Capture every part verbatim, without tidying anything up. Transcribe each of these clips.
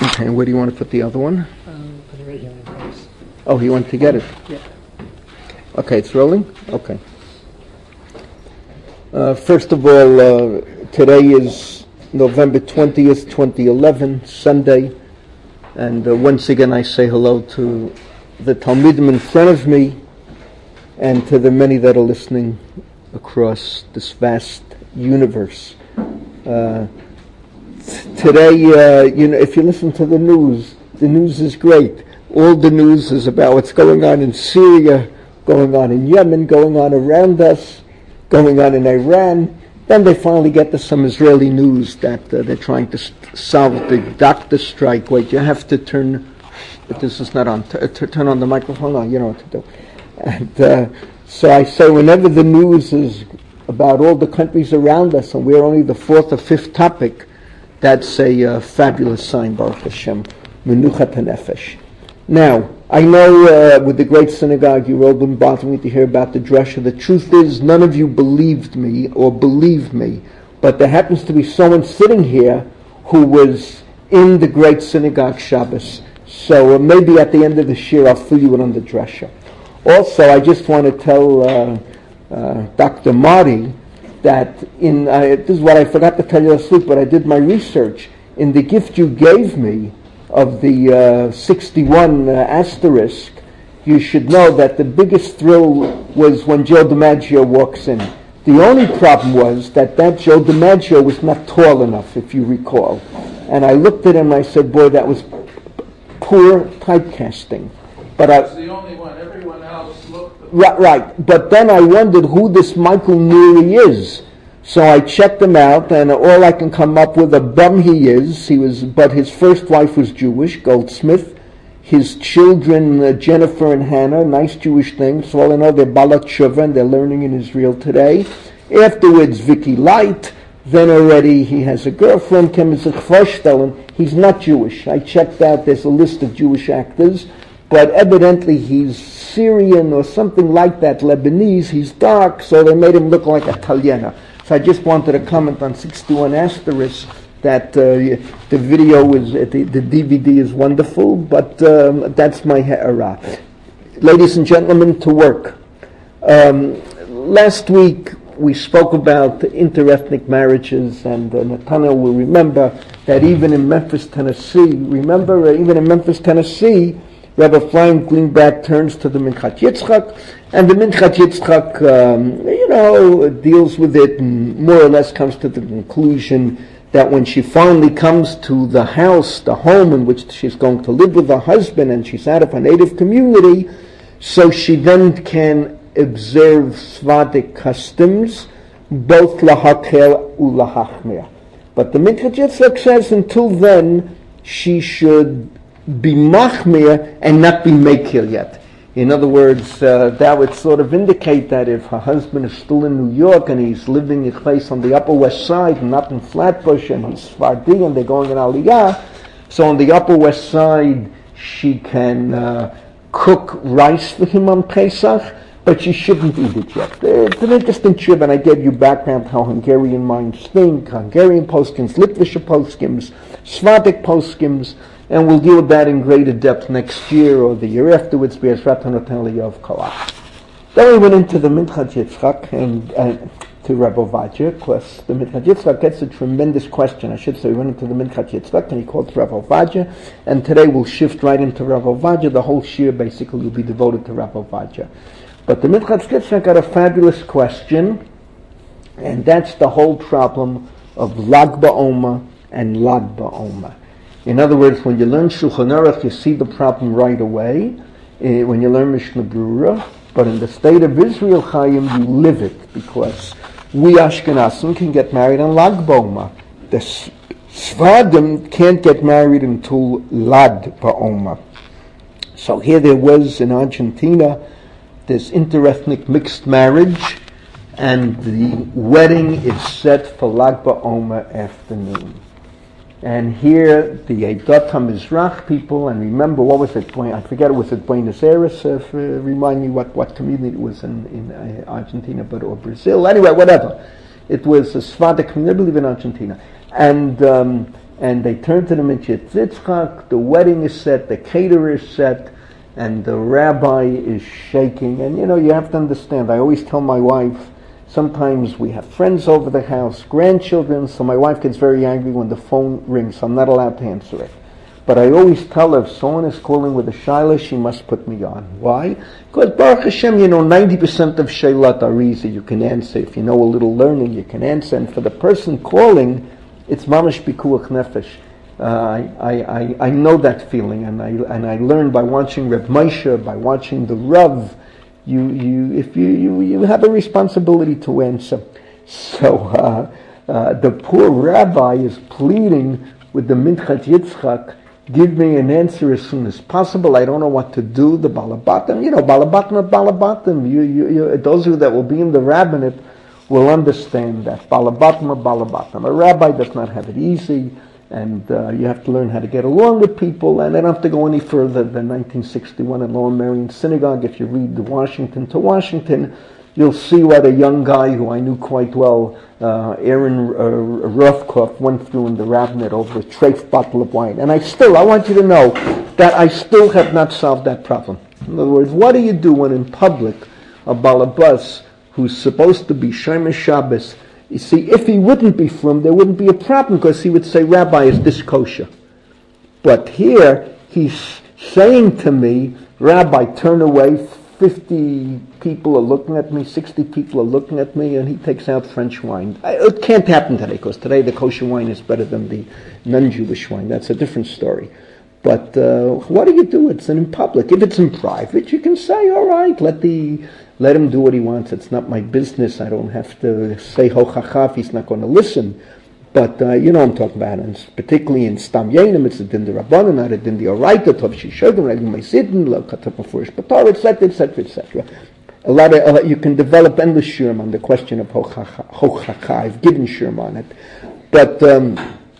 Okay, where do you want to put the other one? Um, put it right here in place. Oh, you want to get it? Yeah. Okay, it's rolling? Okay. Uh, first of all, uh, today is November twentieth, twenty eleven, Sunday. And uh, once again I say hello to the Talmidim in front of me and to the many that are listening across this vast universe. Uh, t- today, uh, you know, if you listen to the news, the news is great. All the news is about what's going on in Syria, going on in Yemen, going on around us, going on in Iran. Then they finally get to some Israeli news that uh, they're trying to st- solve the doctor strike. Wait, you have to turn, but this is not on, t- t- turn on the microphone. No, you know what to do. And uh, so I say whenever the news is about all the countries around us and we're only the fourth or fifth topic, that's a uh, fabulous sign, Baruch Hashem, Menuchat HaNefesh. Now, I know uh, with the great synagogue you're all been bothering me to hear about the drasha. The truth is, none of you believed me or believe me, but there happens to be someone sitting here who was in the great synagogue Shabbos. So uh, maybe at the end of this year I'll fill you in on the drasha. Also, I just want to tell uh, uh, Doctor Marty that in uh, this is what I forgot to tell you last week, but I did my research. In the gift you gave me of the uh, sixty-one uh, asterisk, you should know that the biggest thrill was when Joe DiMaggio walks in. The only problem was that that Joe DiMaggio was not tall enough, if you recall. And I looked at him and I said, boy, that was p- poor typecasting. But That's I, the only one. Everyone else looked. Right, right. But then I wondered who this Michael Neary is. So I checked him out, and all I can come up with, a bum he is. He was, but his first wife was Jewish, Goldsmith. His children, uh, Jennifer and Hannah, nice Jewish things. So all I know, they're Balat Shuvah, and they're learning in Israel today. Afterwards, Vicky Light. Then already he has a girlfriend, Kemizich Vorstellen. He's not Jewish. I checked out, there's a list of Jewish actors, but evidently he's Syrian or something like that, Lebanese. He's dark, so they made him look like a Italiana. So I just wanted to comment on sixty-one asterisk that uh, the video is, uh, the, the D V D is wonderful, but um, that's my ha'ara. Ladies and gentlemen, to work. Um, last week we spoke about interethnic marriages, and uh, Nathaniel will remember that even in Memphis, Tennessee, remember, uh, even in Memphis, Tennessee, Rabbi Chaim Greenblatt turns to the Minchat Yitzchak, and the Minchat Yitzchak, um, you know, deals with it and more or less comes to the conclusion that when she finally comes to the house, the home in which she's going to live with her husband, and she's out of her native community, so she then can observe Svadik customs, both lahakel ulahachmir. But the Minchat Yitzchak says until then she should be machmir and not be mekil yet. In other words, uh, that would sort of indicate that if her husband is still in New York and he's living in a place on the Upper West Side and not in Flatbush, and he's Sfardi and they're going in Aliyah, so on the Upper West Side she can uh, cook rice for him on Pesach, but she shouldn't eat it yet. It's an interesting trip, and I gave you background how Hungarian minds think, Hungarian postkins, Litvish postkins, Svadik postkins, and we'll deal with that in greater depth next year or the year afterwards. Then we went into the Minchat Yitzchak and uh, to Rabbi Ovadia, because the Minchat Yitzchak gets a tremendous question. I should say we went into the Minchat Yitzchak and he called Rabbi Ovadia, and today we'll shift right into Rabbi Ovadia. The whole shir basically will be devoted to Rabbi Ovadia. But the Minchat Yitzchak got a fabulous question, and that's the whole problem of Lag BaOmer and Lag BaOmer. In other words, when you learn Shulchan Aruch, you see the problem right away. Uh, when you learn Mishnah Berurah, but in the state of Israel, Chaim, you live it, because we Ashkenazim can get married on Lag BaOmer. The Sfadim can't get married until Lag BaOmer. So here there was in Argentina this interethnic mixed marriage, and the wedding is set for Lag BaOmer afternoon. And here, the Eidat HaMizrach people, and remember, what was it? I forget, it was it Buenos Aires? Uh, remind me what, what community it was in, in uh, Argentina, but or Brazil. Anyway, whatever. It was a Svadik community, I believe in Argentina. And um, and they turn to the Minchas Yitzchak, the wedding is set, the caterer is set, and the rabbi is shaking. And you know, you have to understand, I always tell my wife, sometimes we have friends over the house, grandchildren, so my wife gets very angry when the phone rings, so I'm not allowed to answer it. But I always tell her, if someone is calling with a shayla, she must put me on. Why? Because Baruch Hashem, you know, ninety percent of shaylat are easy, you can answer. If you know a little learning, you can answer. And for the person calling, it's mamash pikuach nefesh. Uh, I, I, I know that feeling, and I and I learned by watching Reb Moshe, by watching the Rav. You you if you, you you have a responsibility to answer. So uh, uh, the poor rabbi is pleading with the Minchas Yitzchak, give me an answer as soon as possible. I don't know what to do. The Balabatim, you know, Balabatim, Balabatim. You, you, you, those who that will be in the rabbinate will understand that Balabatim, Balabatim. A rabbi does not have it easy. And uh, you have to learn how to get along with people, and I don't have to go any further than nineteen sixty-one in Lower Merion Synagogue. If you read the Washington to Washington, you'll see what a young guy who I knew quite well, uh, Aaron uh, Rothkopf, went through in the rabbinate over a treif bottle of wine. And I still, I want you to know that I still have not solved that problem. In other words, what do you do when in public a balabas who's supposed to be Shemesh Shabbos, you see, if he wouldn't be from, there wouldn't be a problem, because he would say, Rabbi, is this kosher? But here, he's saying to me, Rabbi, turn away, fifty people are looking at me, sixty people are looking at me, and he takes out French wine. I, it can't happen today, because today the kosher wine is better than the non-Jewish wine. That's a different story. But uh, what do you do? It's in public. If it's in private, you can say, all right, let the... Let him do what he wants. It's not my business. I don't have to say hochacha if he's not going to listen. But uh, you know what I'm talking about. And particularly in Stam Yenim, it's a din de Rabbanan, not a din de Oraita, Tov Shishogim, Regim Mesidin, Lo Katap Mefurish Batar, et cetera, et cetera, et cetera. A lot of, uh, you can develop endless shirm on the question of hochacha. I've given shirm on it. But um,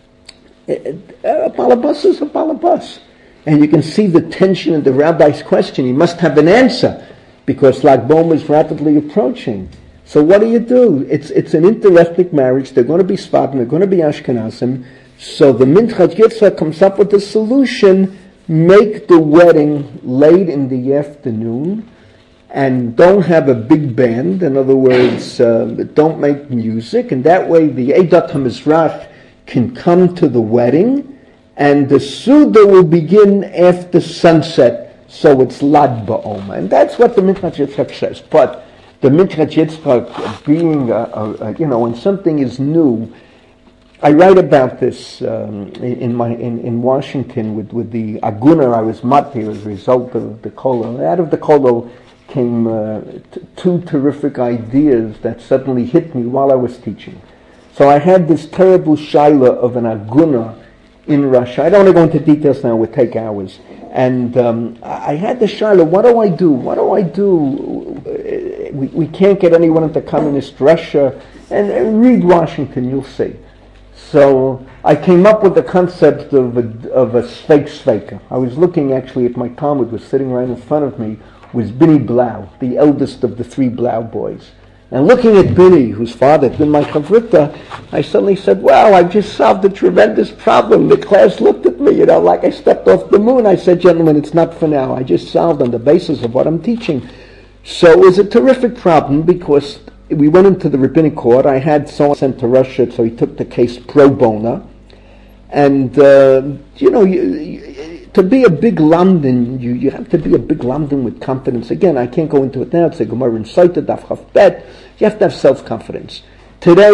a balabas is a balabas. And you can see the tension in the rabbi's question. He must have an answer, because Lag B'Omer is rapidly approaching. So what do you do? It's it's an interethnic marriage. They're going to be Sfardim, they're going to be Ashkenazim. So the Minchas Yitzchak comes up with a solution: make the wedding late in the afternoon, and don't have a big band. In other words, uh, don't make music, and that way the Eidat HaMizrach can come to the wedding, and the Suda will begin after sunset. So it's Lag B'Omer. And that's what the Minchas Yitzchak says. But the Minchas Yitzchak being, a, a, a, you know, when something is new, I write about this um, in my in, in Washington with, with the Aguna I was matir as a result of the Kolo. Out of the Kolo came uh, t- two terrific ideas that suddenly hit me while I was teaching. So I had this terrible shaila of an Aguna in Russia. I don't want to go into details now, it would take hours. And um, I had the shaila, what do I do? What do I do? We, we can't get anyone into communist Russia. And, and read Washington, you'll see. So I came up with the concept of a, of a Sveik Sveika. I was looking actually at my Talmud, was sitting right in front of me, was Bini Blau, the eldest of the three Blau boys. And looking at Bini, whose father had been my chavrita, I suddenly said, wow, I just solved a tremendous problem. The class looked at me, you know, like I stepped off the moon. I said, gentlemen, it's not for now. I just solved on the basis of what I'm teaching. So it was a terrific problem, because we went into the rabbinic court. I had someone sent to Russia, so he took the case pro bono. And, uh, you know, you, you, to be a big London, you, you have to be a big London with confidence. Again, I can't go into it now. It's a Gemara in Saita, Daf Chaf Bet. You have to have self-confidence. Today,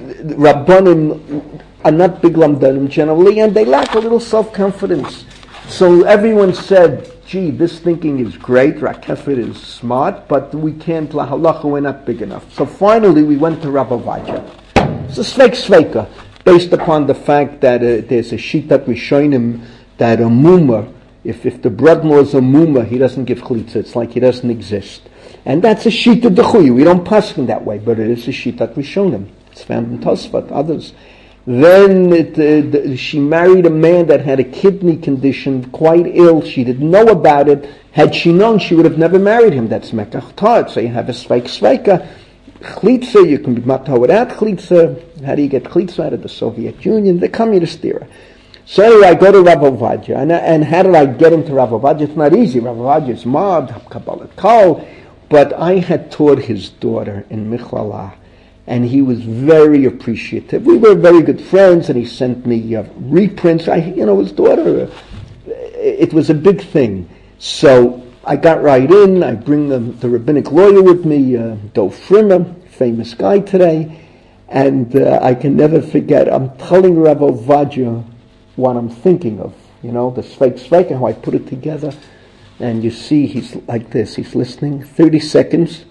Rabbanim are not big Lamdanim generally, and they lack a little self-confidence. So everyone said, gee, this thinking is great, Rakefet is smart, but we can't, la halacha, we're not big enough. So finally we went to Rabbi Vaja. It's a Sveik Sveika, based upon the fact that uh, there's a Shitat Rishonim that a mumah, if, if the brother-in-law is a mumah, he doesn't give chalitza, it's like he doesn't exist. And that's a Shitat Dechuyu. We don't pass him that way, but it is a Shitat Rishonim. It's found in Tosfot, others. Then it, uh, the, she married a man that had a kidney condition, quite ill. She didn't know about it. Had she known, she would have never married him. That's Mekach Tar. So you have a Sveik Sveika. Chlitza, you can be matah without Chlitza. How do you get Chlitza out of the Soviet Union? The communist era. So anyway, I go to Rav Ovadia, and, and how did I get into Rav Ovadia? It's not easy. Rav Ovadia is mobbed, Kabbalah Kol, but I had taught his daughter in Michlala, and he was very appreciative. We were very good friends, and he sent me uh, reprints. I, you know, his daughter, uh, it was a big thing. So I got right in. I bring the, the rabbinic lawyer with me, uh, Dov Frimmer, famous guy today, and uh, I can never forget, I'm telling Rav Ovadia what I'm thinking of, you know, the Sveik Sveik, and how I put it together. And you see, he's like this, he's listening, thirty seconds.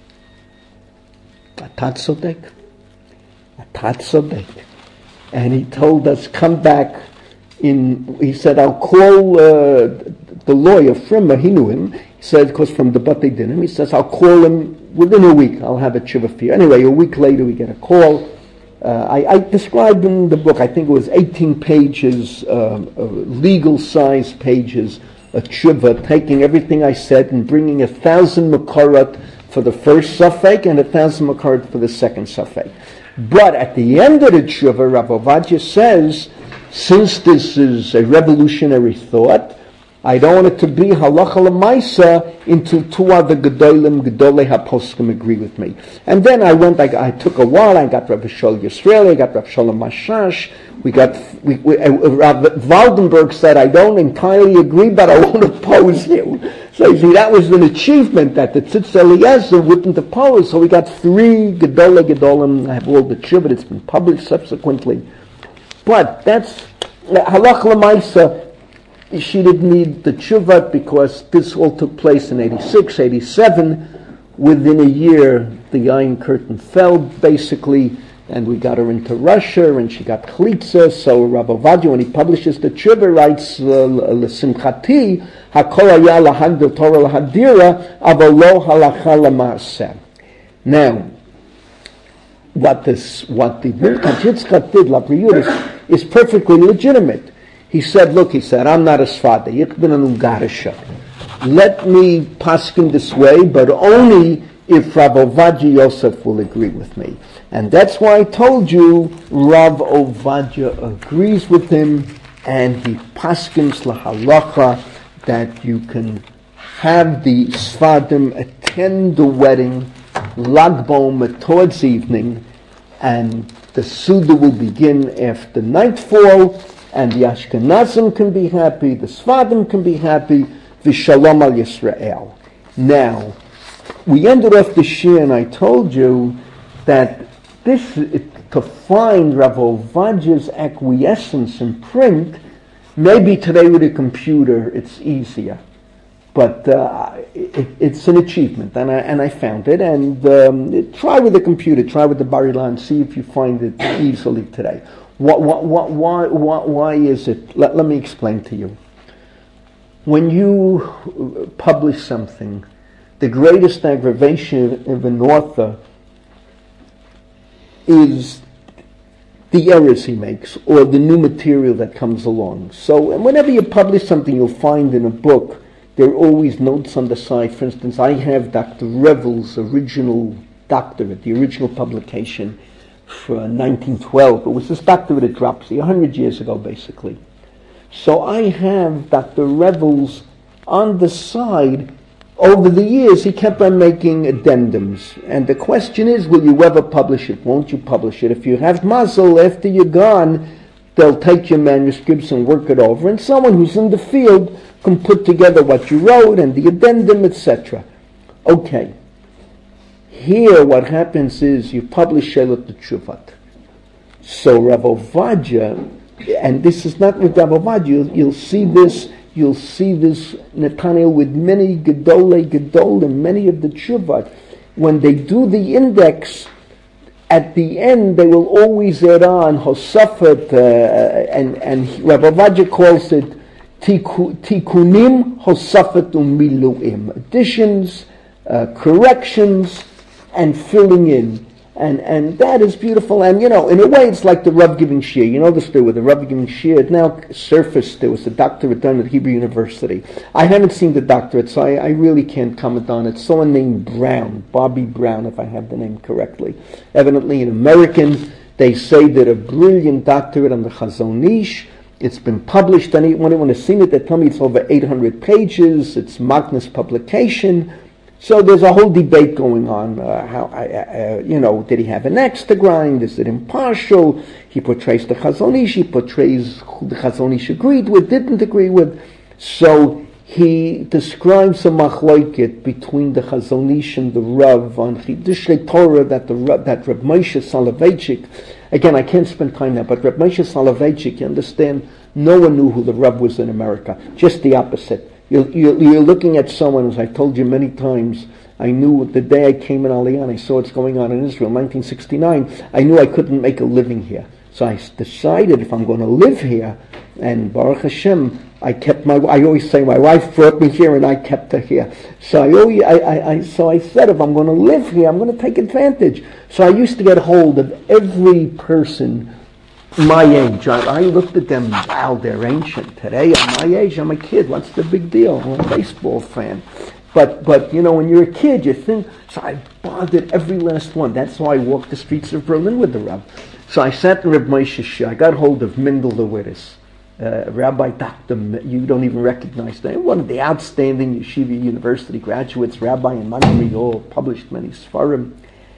Atat Sodek. Atat Sodek. And he told us, come back in, he said, I'll call uh, the lawyer, Frimmer, he knew him. He said, because from the Batei Dinim, he says, I'll call him within a week, I'll have a tshuva for you. Anyway, a week later we get a call. Uh, I, I described in the book, I think it was eighteen pages, uh, uh, legal-size pages, a tshuva, taking everything I said and bringing a thousand makorat for the first suffix and a thousand makorat for the second suffix. But at the end of the tshuva, Rav Ovadia says, since this is a revolutionary thought, I don't want it to be halacha l'maisa until two other gedolim, gedolei haposkim agree with me. And then I went, I, I took a while, I got Rav Shol Yisrael, I got Rav Shalom Mashash, we got, we, we, uh, Rav Waldenberg said, I don't entirely agree, but I won't oppose you. So you see, that was an achievement that the Tzitz Eliezer wouldn't oppose. So we got three gedolei gedolim, I have all the tshuva, it's been published subsequently. But that's, halacha l'maisa, she didn't need the tshuva because this all took place in eighty-six, eighty-seven. Within a year, the Iron Curtain fell, basically, and we got her into Russia, and she got chalitza. So Rav Ovadia, when he publishes the tshuva, writes, L'simchati, hakol haya lahagdil Torah lahadira, aval lo halacha l'maaseh. Now, what this, what the Birkat Yitzchak did, Labriyut, is, is perfectly legitimate. He said, look, he said, I'm not a Sfada. Ich bin an Ungarischer. Let me paskin this way, but only if Rav Ovadia Yosef will agree with me. And that's why I told you Rav Ovadia agrees with him, and he paskins lahalacha that you can have the Sfadim attend the wedding, Lag BaOmer towards evening, and the Suda will begin after nightfall, and the Ashkenazim can be happy, the Sfadim can be happy, V'shalom al Yisrael. Now, we ended off the shir, and I told you that this, it, to find Rav Ovadia's acquiescence in print, maybe today with a computer it's easier, but uh, it, it's an achievement, and I, and I found it. And um, try with the computer, try with the Bar Ilan, see if you find it easily today. What, what, what, why, why, why is it? Let, let me explain to you. When you publish something, the greatest aggravation of an author is the errors he makes or the new material that comes along. So and whenever you publish something, you'll find in a book, there are always notes on the side. For instance, I have Doctor Revel's original doctorate, the original publication for nineteen twelve. It was this doctorate at Dropsy, one hundred years ago, basically. So I have Doctor Revel's on the side. Over the years, he kept on making addendums. And the question is, will you ever publish it? Won't you publish it? If you have mazel, after you're gone, they'll take your manuscripts and work it over. And someone who's in the field can put together what you wrote and the addendum, et cetera. Okay. Here, what happens is you publish Sheilot Tshuvat. So Rav Ovadia, and this is not with Rav Ovadia, you'll, you'll see this, you'll see this Nathaniel with many Gedolei Gedolim, many of the Tshuvat. When they do the index, at the end they will always add on Hosafat, uh, and, and Rav Ovadia calls it Tikunim Hosafat Umiluim, additions, uh, corrections, and filling in. And and that is beautiful. And, you know, in a way it's like the Rav giving shir. You know the story with the Rav giving shir. It now surfaced. There was a doctorate done at Hebrew University. I haven't seen the doctorate, so I, I really can't comment on it. Someone named Brown, Bobby Brown, if I have the name correctly. Evidently an American. They say that a brilliant doctorate on the Chazon Ish. It's been published. Anyone who has seen it, they tell me it's over eight hundred pages. It's Magnus publication. So there's a whole debate going on. Uh, how, uh, uh, you know, did he have an axe to grind? Is it impartial? He portrays the Chazon Ish. He portrays who the Chazon Ish agreed with, didn't agree with. So he describes a machloket between the Chazon Ish and the Rav on Chidushei Torah that the that Reb Moshe Soloveitchik. Again, I can't spend time now, but Reb Moshe Soloveitchik, you understand, no one knew who the Rav was in America. Just the opposite. You're, you're, you're looking at someone, as I've told you many times, I knew the day I came in Aliyah and I saw what's going on in Israel, nineteen sixty-nine, I knew I couldn't make a living here. So I decided if I'm going to live here, and Baruch Hashem, I kept my, I always say my wife brought me here and I kept her here. So I, always, I, I, I, so I said if I'm going to live here, I'm going to take advantage. So I used to get hold of every person my age. I, I looked at them, wow, they're ancient. Today, at my age, I'm a kid. What's the big deal? I'm a baseball fan. But, but you know, when you're a kid, you think, so I bothered every last one. That's why I walked the streets of Berlin with the Rav. So I sat in Reb Moshe's shul. I got hold of Mendel Lewittis, uh, Rabbi Doctor, you don't even recognize that, one of the outstanding Yeshiva University graduates, Rabbi in Montreal, published many Sfarim.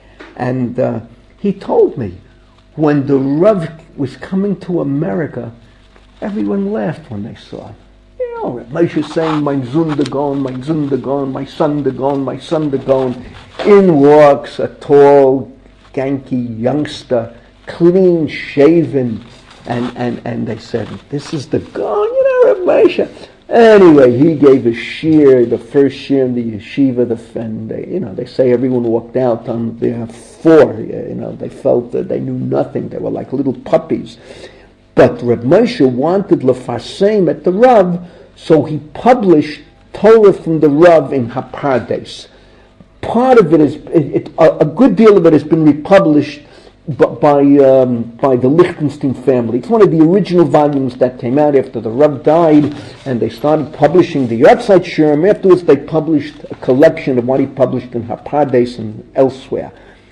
And uh, he told me, when the Rav was coming to America, everyone laughed when they saw him. You know, Reb Moshe saying, "My Zun de gone, my Zun de gone, my son de gone, my son de gone." In walks a tall, ganky youngster, clean shaven, and, and, and they said, "This is the gone, you know, Reb Moshe." Anyway, he gave a shir, the first shir in the yeshiva, the, and they, you know, they say everyone walked out on their four, you know, they felt that they knew nothing, they were like little puppies. But Reb Moshe wanted lefarseim at the Rav, so he published Torah from the Rav in Hapardes. Part of it is, it, it, a, a good deal of it has been republished by um, by the Lichtenstein family. It's one of the original volumes that came out after the Rav died, and they started publishing the Yotzeit Sherm. Afterwards, they published a collection of what he published in Hapardes and elsewhere.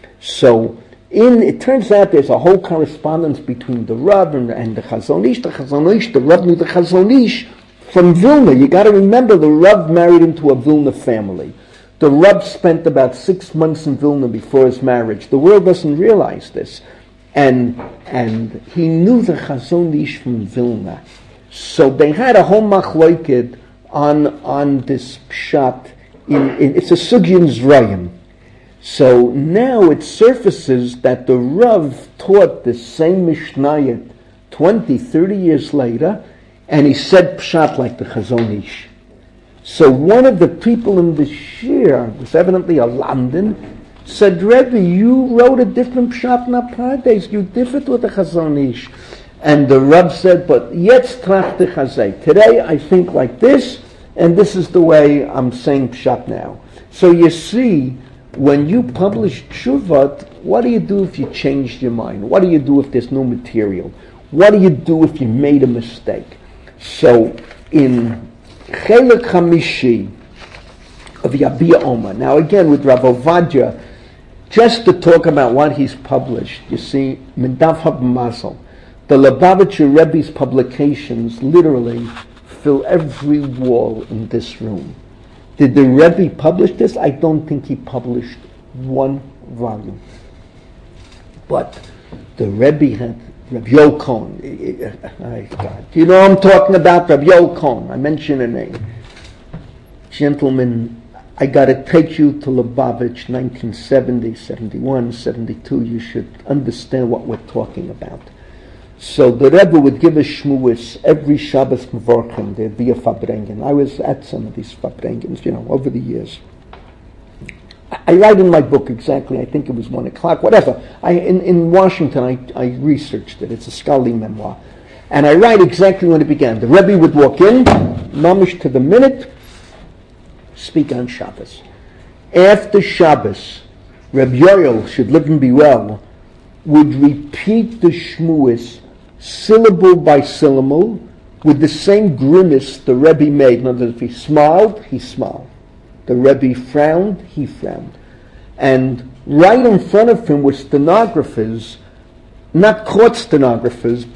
So, in it turns out there's a whole correspondence between the Rav and, and the Chazon Ish. The Chazon Ish, the Rav knew the Chazon Ish from Vilna. You got to remember, the Rav married into a Vilna family. The Rav spent about six months in Vilna before his marriage. The world doesn't realize this. And and he knew the Chazon Ish from Vilna. So they had a whole machloket on on this pshat. In, in, it's a sugya in Zrayim. So now it surfaces that the Rav taught the same Mishnayot twenty, thirty years later, and he said pshat like the Chazon Ish. So one of the people in the shir, was evidently a London, said, "Rebbe, you wrote a different pshat in Hapardes. You differed with the Chazon Ish." And the Rav said, "But jetzt trachte chazay. Today I think like this, and this is the way I'm saying pshat now." So you see, when you publish tshuvat, what do you do if you changed your mind? What do you do if there's no material? What do you do if you made a mistake? So in Chelek Hamishi of Yabia Oma. Now again with Rav Ovadia, just to talk about what he's published, you see, Mendav HaB'Mazel, the Lubavitcher Rebbe's publications literally fill every wall in this room. Did the Rebbe publish this? I don't think he published one volume. But the Rebbe had Rabbi Yoel Cohen. You know I'm talking about Rabbi Yoel Cohen. I mention a name. Gentlemen, I got to take you to Lubavitch, nineteen seventy, seventy-one, seventy-two. You should understand what we're talking about. So the Rebbe would give a shmuas every Shabbos Mevorchim. There'd be a Fabrengen. I was at some of these Fabrengens, you know, over the years. I write in my book exactly, I think it was one o'clock, whatever. I, in, in Washington, I, I researched it. It's a scholarly memoir. And I write exactly when it began. The Rebbe would walk in, mamish to the minute, speak on Shabbos. After Shabbos, Reb Yoel, should live and be well, would repeat the shmuas syllable by syllable with the same grimace the Rebbe made. In other words, if he smiled, he smiled. The Rebbe frowned, he frowned. And right in front of him were stenographers, not court stenographers, but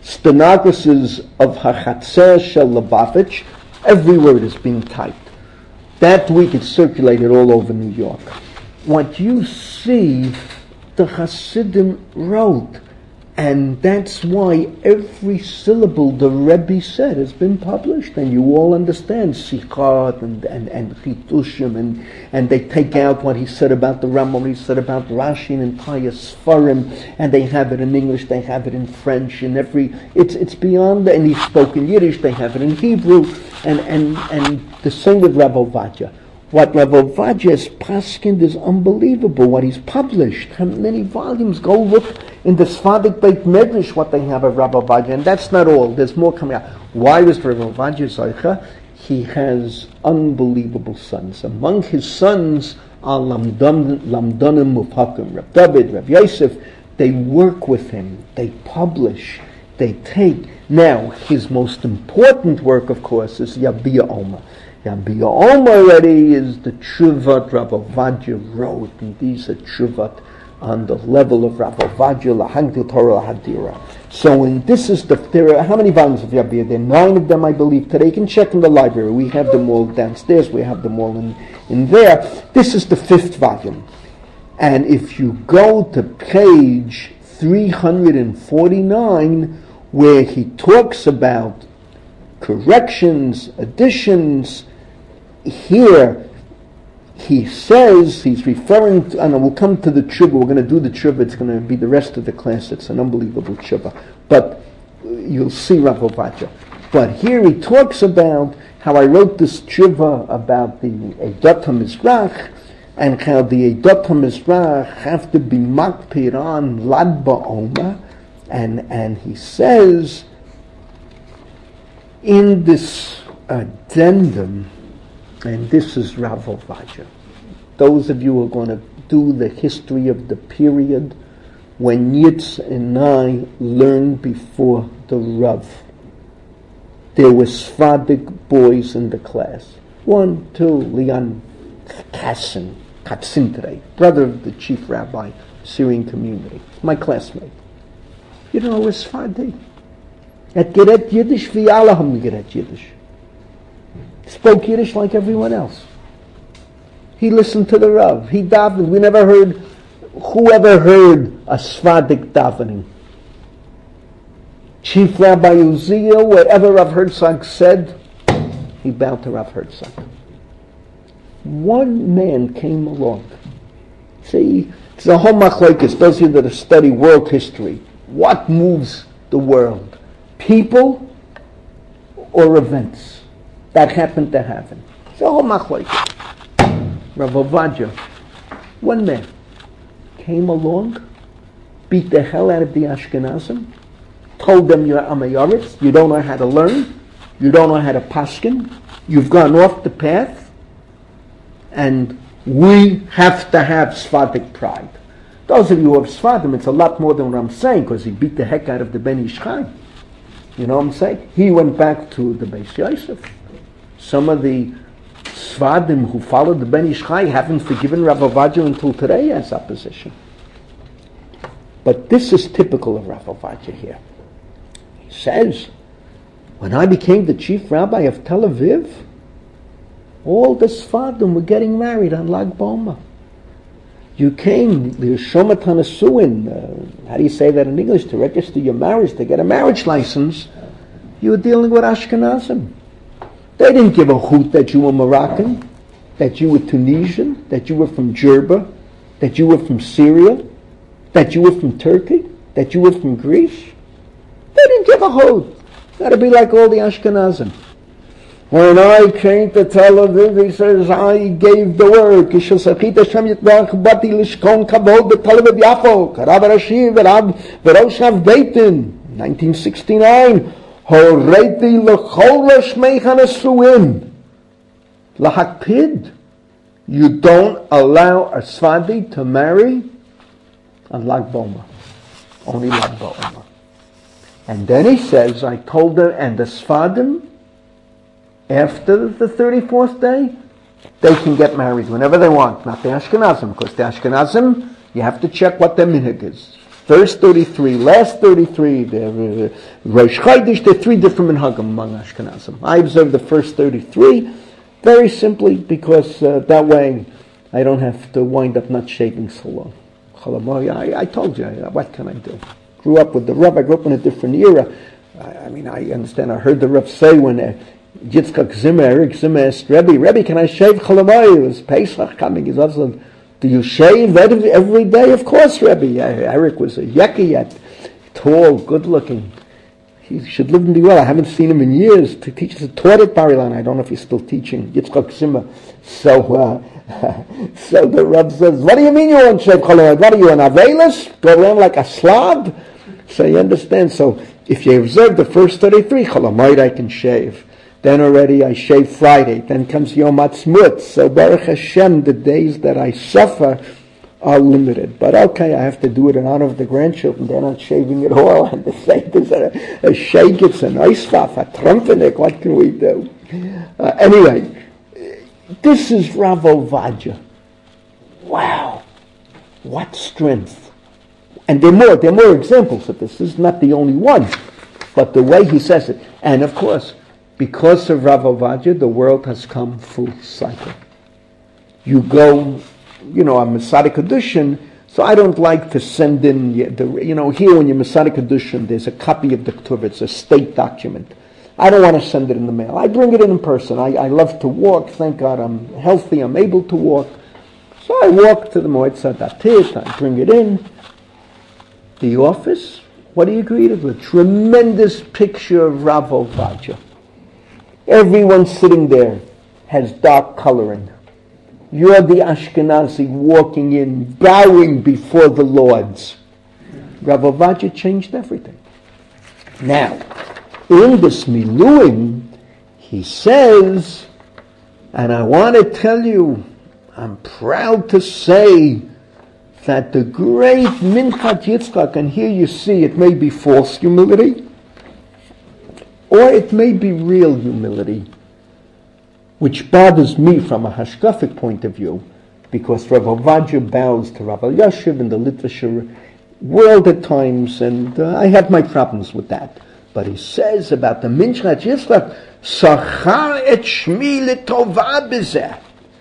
Stenographers of Hachatzer Shel Lubavitch, every word is being typed. That week it circulated all over New York. What you see, the Hasidim wrote, and that's why every syllable the Rebbe said has been published, and you all understand Sichot and and and Chitushim, and and they take out what he said about the Rambam, what he said about Rashi and Pious Sfarim, and they have it in English, they have it in French, in every it's it's beyond. And he spoke in Yiddish, they have it in Hebrew, and and and the same with Rav Ovadia. What Rav Ovadia has paskind is unbelievable. What he's published, how many volumes? Go look in the Sephardic Beit Medrash what they have of Rav Ovadia, and that's not all. There's more coming out. Why was Rav Ovadia Zoicha? He has unbelievable sons. Among his sons are Lamdonim Mufhakim, Rav David, Rav Yosef. They work with him. They publish. They take. Now, his most important work, of course, is Yabia Oma. Yabia Oma already is the Tshuvat Rav Ovadia wrote, and these are Tshuvat on the level of Rav Ovadia, Lahagdil Torah Lahadira. So, and this is the, there are, how many volumes of Yabia? There are nine of them, I believe, today. You can check in the library. We have them all downstairs. We have them all in, in there. This is the fifth volume. And if you go to page three hundred forty-nine, where he talks about corrections, additions, here he says, he's referring to, and we'll come to the tshuva, we're going to do the tshuva, it's going to be the rest of the class, it's an unbelievable tshuva, but you'll see Rav Ovadia. But here he talks about how I wrote this tshuva about the Eidat HaMizrach, and how the Eidat HaMizrach have to be makpid on Lag BaOmer, and, and he says, in this addendum, and this is Rav Ovadia. Those of you who are going to do the history of the period when Yitz and I learned before the Rav, there were Sephardic boys in the class. One, two, Leon Kassin, Katsintre, brother of the chief rabbi, Syrian community, my classmate. You know, it was Sephardi. Et gerät Yiddish, wie alle haben gerät Yiddish. Spoke Yiddish like everyone else. He listened to the Rav. He davened. We never heard, whoever heard a Sephardic davening? Chief Rabbi Uziel, whatever Rav Herzog said, he bowed to Rav Herzog. One man came along. See, it's a whole machlokes, those of you that study world history. What moves the world? People or events that happen to happen? It's a whole machlokes. Rav Ovadia, one man, came along, beat the hell out of the Ashkenazim, told them you're Amayaritz, you don't know how to learn, you don't know how to paskin, you've gone off the path, and we have to have Sephardic pride. Those of you who have Sephardim, it's a lot more than what I'm saying, because he beat the heck out of the Ben Ish Chai. You know what I'm saying? He went back to the Beis Yosef. Some of the Sephardim who followed the Ben Ish Chai haven't forgiven Rav Ovadia until today as opposition. But this is typical of Rav Ovadia here. He says, when I became the chief rabbi of Tel Aviv, all the Sephardim were getting married on Lag BaOmer. You came, the Shomat HaNesuin, uh, how do you say that in English? To register your marriage, to get a marriage license, you were dealing with Ashkenazim. They didn't give a hoot that you were Moroccan, that you were Tunisian, that you were from Jerba, that you were from Syria, that you were from Turkey, that you were from Greece. They didn't give a hoot. Got to be like all the Ashkenazim. When I came to Tel Aviv, he says, I gave the word. nineteen sixty-nine. Lahakpid. You don't allow a Sephardi to marry on Lag BaOmer. Only Lag BaOmer. And then he says, I told her, and the Sephardim, after the thirty-fourth day, they can get married whenever they want. Not the Ashkenazim, because the Ashkenazim, you have to check what their minhag is. First thirty-three, last thirty-three, the uh, Rosh Chodesh, there are three different minhagim among Ashkenazim. I observe the first thirty-three very simply because uh, that way I don't have to wind up not shaving so long. I, I told you, what can I do? Grew up with the Rav, I grew up in a different era. I, I mean, I understand, I heard the Rav say when uh, Yitzchak Zimmer, Eric Zimmer asked Rebbe, Rebbe, can I shave Cholamoy? It was Pesach coming. He's also, do you shave every, every day? Of course, Rebbe. Eric was a yeki yet, tall, good looking. He should live and be well. I haven't seen him in years. He teaches a taught at Bar Ilan. I don't know if he's still teaching. Yitzchak Zimmer. So, uh, so the Rav says, what do you mean you won't shave Cholamoy? What are you, an Avelis? Go around like a Slav? So you understand. So if you observe the first thirty-three, Cholamoy I can shave. Then already I shave Friday. Then comes Yom Ha'atzmaut. So Baruch Hashem, the days that I suffer are limited. But okay, I have to do it in honor of the grandchildren. They're not shaving at all. And the same is a, a shake, it's an oisfaf, a trumpenik. What can we do? Uh, anyway, this is Rav Ovadia. Wow. What strength. And there are more, there are more examples of this. This is not the only one. But the way he says it. And of course, because of Rav Ovadia, the world has come full cycle. You go, you know, I'm Mesadik Kedushin, so I don't like to send in, the, you know, here when you're Mesadik Kedushin, there's a copy of the Ketuvah, it's a state document. I don't want to send it in the mail. I bring it in in person. I, I love to walk. Thank God I'm healthy, I'm able to walk. So I walk to the Moetzah Datit, I bring it in. The office, what do you greet with? Tremendous picture of Rav Ovadia. Everyone sitting there has dark coloring. You're the Ashkenazi walking in, bowing before the Lords. Rav Ovadia changed everything. Now, in this Miluim, he says, and I want to tell you, I'm proud to say that the great Minchat Yitzchak, and here you see it may be false humility, or it may be real humility, which bothers me from a hashkafic point of view, because Rav Ovadia bows to Rav Elyashiv in the literature world at times, and uh, I have my problems with that. But he says about the Minchat Yitzchak, Sachar et shmi l'tova b'zeh,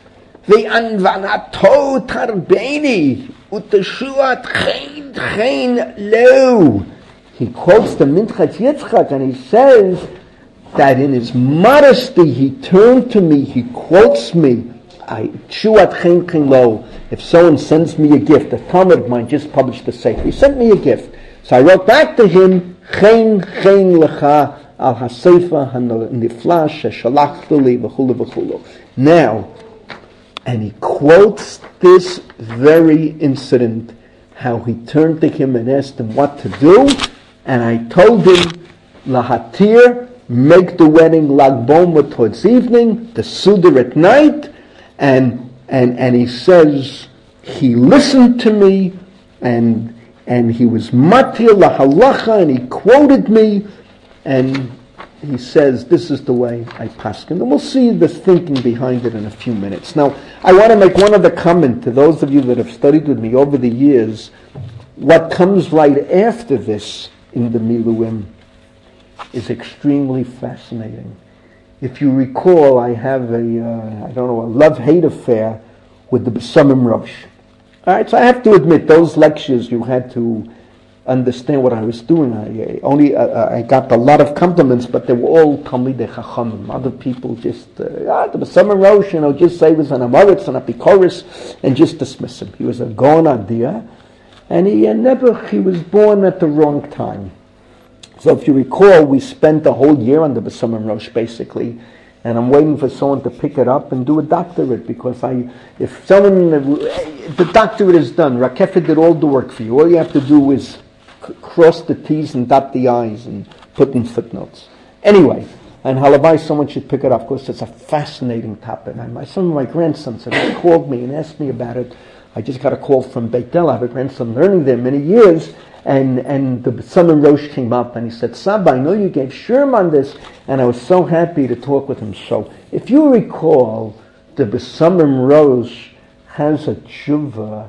ve'anvanato tarbeni, u'teshuat chen chen lo. He quotes the Minchat Yitzchak and he says that in his modesty he turned to me, he quotes me, I Shuat Chen Chen Lo. If someone sends me a gift, a Talmud of mine just published the Sefer, he sent me a gift. So I wrote back to him, Chen Chen Lecha al HaSefer HaNifla Sheshalachta Li v'chulu v'chulu. Now, and he quotes this very incident, how he turned to him and asked him what to do. And I told him, Lahatir, make the wedding Lag B'Omer towards evening, the Sudar at night, and and and he says he listened to me, and and he was matir lahalacha, and he quoted me, and he says this is the way I paskin. And we'll see the thinking behind it in a few minutes. Now, I want to make one other comment to those of you that have studied with me over the years. What comes right after this in the Miluim is extremely fascinating. If you recall, I have a, uh, I don't know, a love-hate affair with the Besamim Rosh. All right, so I have to admit, those lectures you had to understand what I was doing. I, I only uh, I got a lot of compliments, but they were all Talmidei Chachamim. Other people just, uh, ah, the Besamim Rosh, you know, just say he was an Amoritz and a Pikoris, and just dismiss him. He was a Gaon Adia. And he uh, never, he was born at the wrong time. So if you recall, we spent the whole year on the Besamim Rosh, basically, and I'm waiting for someone to pick it up and do a doctorate, because I, if someone, the doctorate is done, Rakefet did all the work for you. All you have to do is c- cross the T's and dot the I's and put in footnotes. Anyway, and halavai, someone should pick it up, because it's a fascinating topic. And my, some of my grandsons have called me and asked me about it. I just got a call from Beit El. I have a grandson learning there many years, and, and the Besamim Rosh came up and he said, Saba, I know you gave Sherm on this, and I was so happy to talk with him. So, if you recall, the Besamim Rosh has a tshuva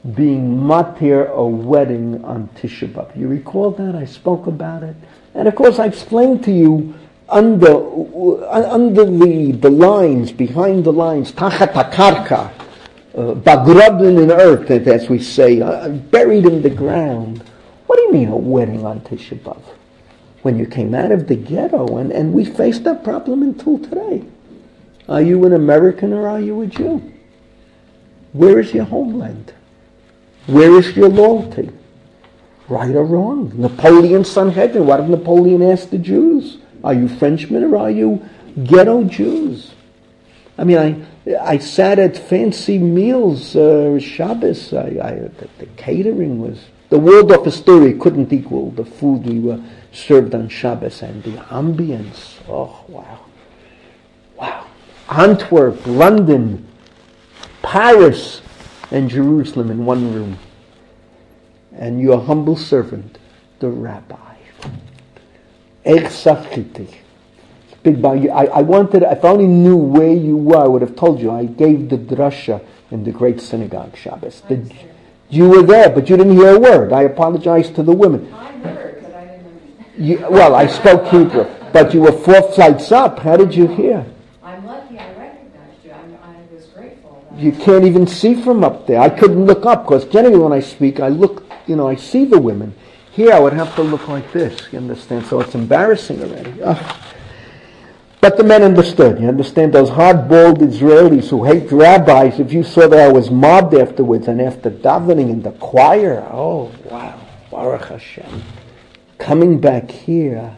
being matir a wedding on Tisha B'Av. You recall that? I spoke about it. And of course I explained to you under uh, under the, the lines, behind the lines, tachat hakarka, bagrabin in earth, as we say, uh, buried in the ground. What do you mean a wedding on Tisha B'Av? When you came out of the ghetto, and, and we face that problem until today. Are you an American or are you a Jew? Where is your homeland? Where is your loyalty? Right or wrong? Napoleon's Sanhedrin. What did Napoleon ask the Jews? Are you Frenchmen or are you ghetto Jews? I mean, I I sat at fancy meals, uh, Shabbos. I, I, the, the catering was... The Waldorf Astoria couldn't equal the food we were served on Shabbos, and the ambience. Oh, wow. Wow. Antwerp, London, Paris, and Jerusalem in one room. And your humble servant, the rabbi. Eich Sachiti. Big bang. I, I wanted, if I only knew where you were, I would have told you. I gave the drasha in the great synagogue Shabbos. The, you were there, but you didn't hear a word. I apologize to the women. I heard, but I didn't understand. You, well, I spoke Hebrew, but you were four flights up. How did you hear? I'm lucky I recognized you. I'm, I was grateful. You can't even see from up there. I couldn't look up, because generally when I speak, I look, you know, I see the women. Here I would have to look like this, you understand? So it's embarrassing already. Oh. But the men understood. You understand? Those hard-boiled Israelis who hate rabbis, if you saw that I was mobbed afterwards and after davening in the choir, oh, wow, Baruch Hashem. Coming back here,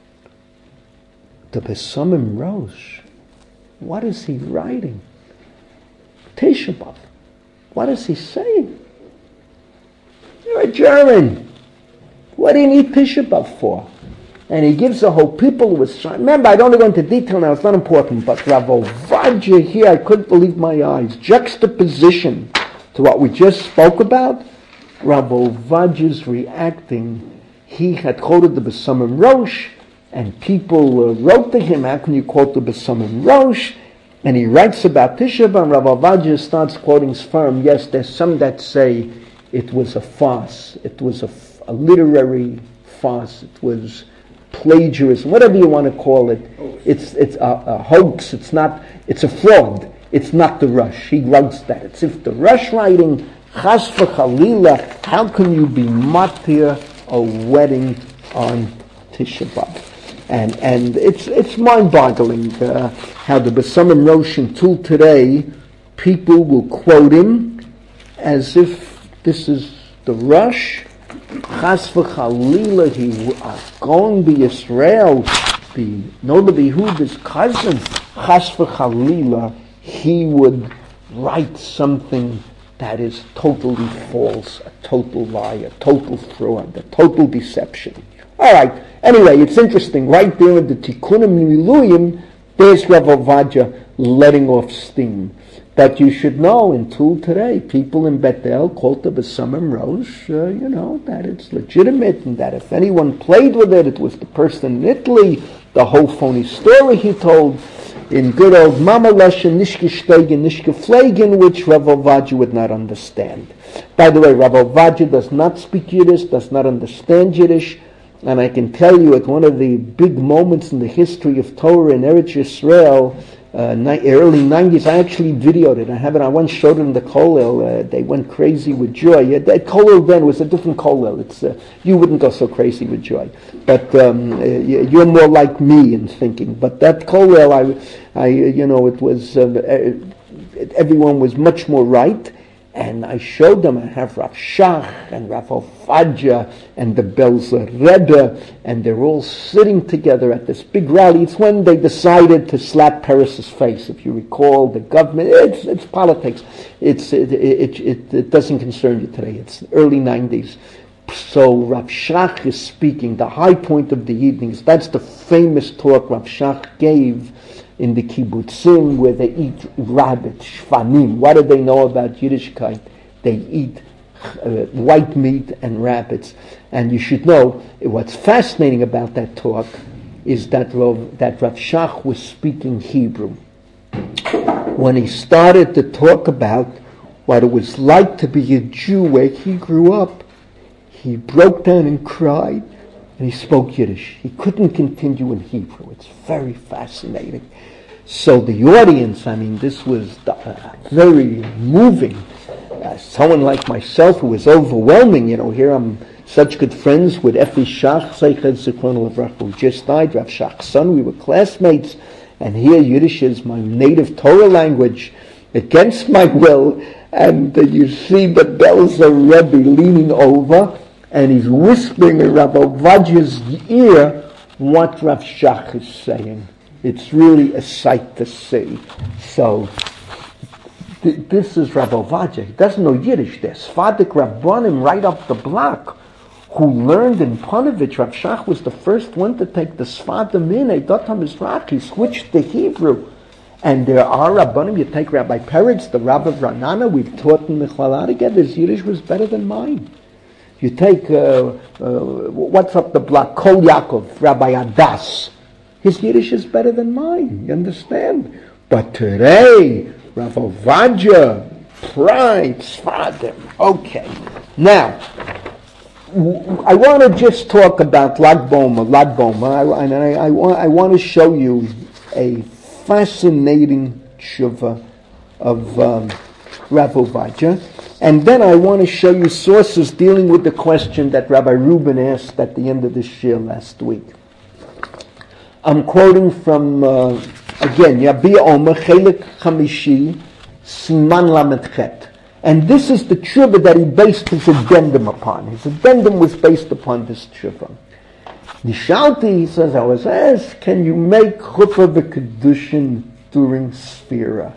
the Besamim Rosh, what is he writing? Tisha B'Av. What is he saying? You're a German. What do you need Tisha B'Av for? And he gives the whole people who was... Remember, I don't go into detail now, it's not important, but Rav Ovadia here, I couldn't believe my eyes. Juxtaposition to what we just spoke about, Rav Ovadia's reacting. He had quoted the Besamim Rosh, and people uh, wrote to him, how can you quote the Besamim Rosh? And he writes about Tisha B'Av, and Rav Ovadia starts quoting Sfarim. Yes, there's some that say it was a farce, it was a, a literary farce, it was plagiarism, whatever you want to call it. It's it's a, a hoax. It's not. It's a fraud. It's not the Rush. He writes that. It's if the Rush writing Chas v'Chalila. How can you be matir a wedding on Tisha B'Av? And and it's it's mind-boggling uh, how the Besamim Rosh until today, people will quote him as if this is the Rush. Chas v'Chalila, he was going to be Israel, the nobody who his cousin. Chas v'Chalila, he would write something that is totally false, a total lie, a total fraud, a total deception. All right. Anyway, it's interesting. Right there in the Tikkunim Miluyim, there's Rav Ovadia letting off steam. But you should know, until today, people in Bethel called the Besamim Rosh, uh, you know, that it's legitimate, and that if anyone played with it, it was the person in Italy. The whole phony story he told in good old Mama Lesha, Nishke Stegen, Nishke Flegen, which Rav Ovadia would not understand. By the way, Rav Ovadia does not speak Yiddish, does not understand Yiddish, and I can tell you at one of the big moments in the history of Torah in Eretz Yisrael, Uh, ni- early nineties, I actually videoed it. I have it. I once showed it in the Kollel. Uh, they went crazy with joy. Uh, that Kollel then was a different Kollel. It's uh, you wouldn't go so crazy with joy, but um, uh, you're more like me in thinking. But that Kollel, I, I, you know, it was uh, everyone was much more right. And I showed them, I have Rav Shach and Rav Ovadia and the Belzer Rebbe, and they're all sitting together at this big rally. It's when they decided to slap Peres's face. If you recall, the government, it's, it's politics. It's, it, it, it, it doesn't concern you today. It's early nineties. So Rav Shach is speaking, the high point of the evenings. That's the famous talk Rav Shach gave in the kibbutzim, where they eat rabbit, shvanim. What do they know about Yiddishkeit? They eat uh, white meat and rabbits. And you should know, what's fascinating about that talk is that Rav, that Rav Shach was speaking Hebrew. When he started to talk about what it was like to be a Jew where he grew up, he broke down and cried, and he spoke Yiddish. He couldn't continue in Hebrew. It's very fascinating. So the audience, I mean, this was uh, very moving. Uh, someone like myself who was overwhelming, you know, here I'm such good friends with Effie Shach, Zeichet Zichron Levrach, who just died, Rav Shach's son. We were classmates, and here Yiddish is my native Torah language, against my will, and uh, you see the Belzer Rebbe leaning over, and he's whispering in Rav Ovadiah's ear what Rav Shach is saying. It's really a sight to see. So, th- this is Rav Ovadia. He doesn't know Yiddish. There's Sfadik Rabbanim right up the block who learned in Panovich. Rav Shach was the first one to take the Sfadim in. Eidotam Mizrach. He switched to Hebrew. And there are Rabbanim. You take Rabbi Peretz, the Rav of Ranana. We've taught in Michlal together. His Yiddish was better than mine. You take, uh, uh, what's up the block? Kol Yaakov, Rabbi Adas. His Yiddish is better than mine, you understand? But today, Rav Ovadia, pride, Sfadim. Okay. Now, w- I want to just talk about Lag Boma, Lag Boma, I, and I, I, want, I want to show you a fascinating tshuva of um, Rav Ovadia. And then I want to show you sources dealing with the question that Rabbi Rubin asked at the end of the shir last week. I'm quoting from, uh, again, Yabiya Omer, Chelik Chamishi, Siman Lamed Chet. And this is the tshuva that he based his addendum upon. His addendum was based upon this tshuva. Nishalti, he says, I was asked, can you make Chuppah v'Kedushin during Sfira?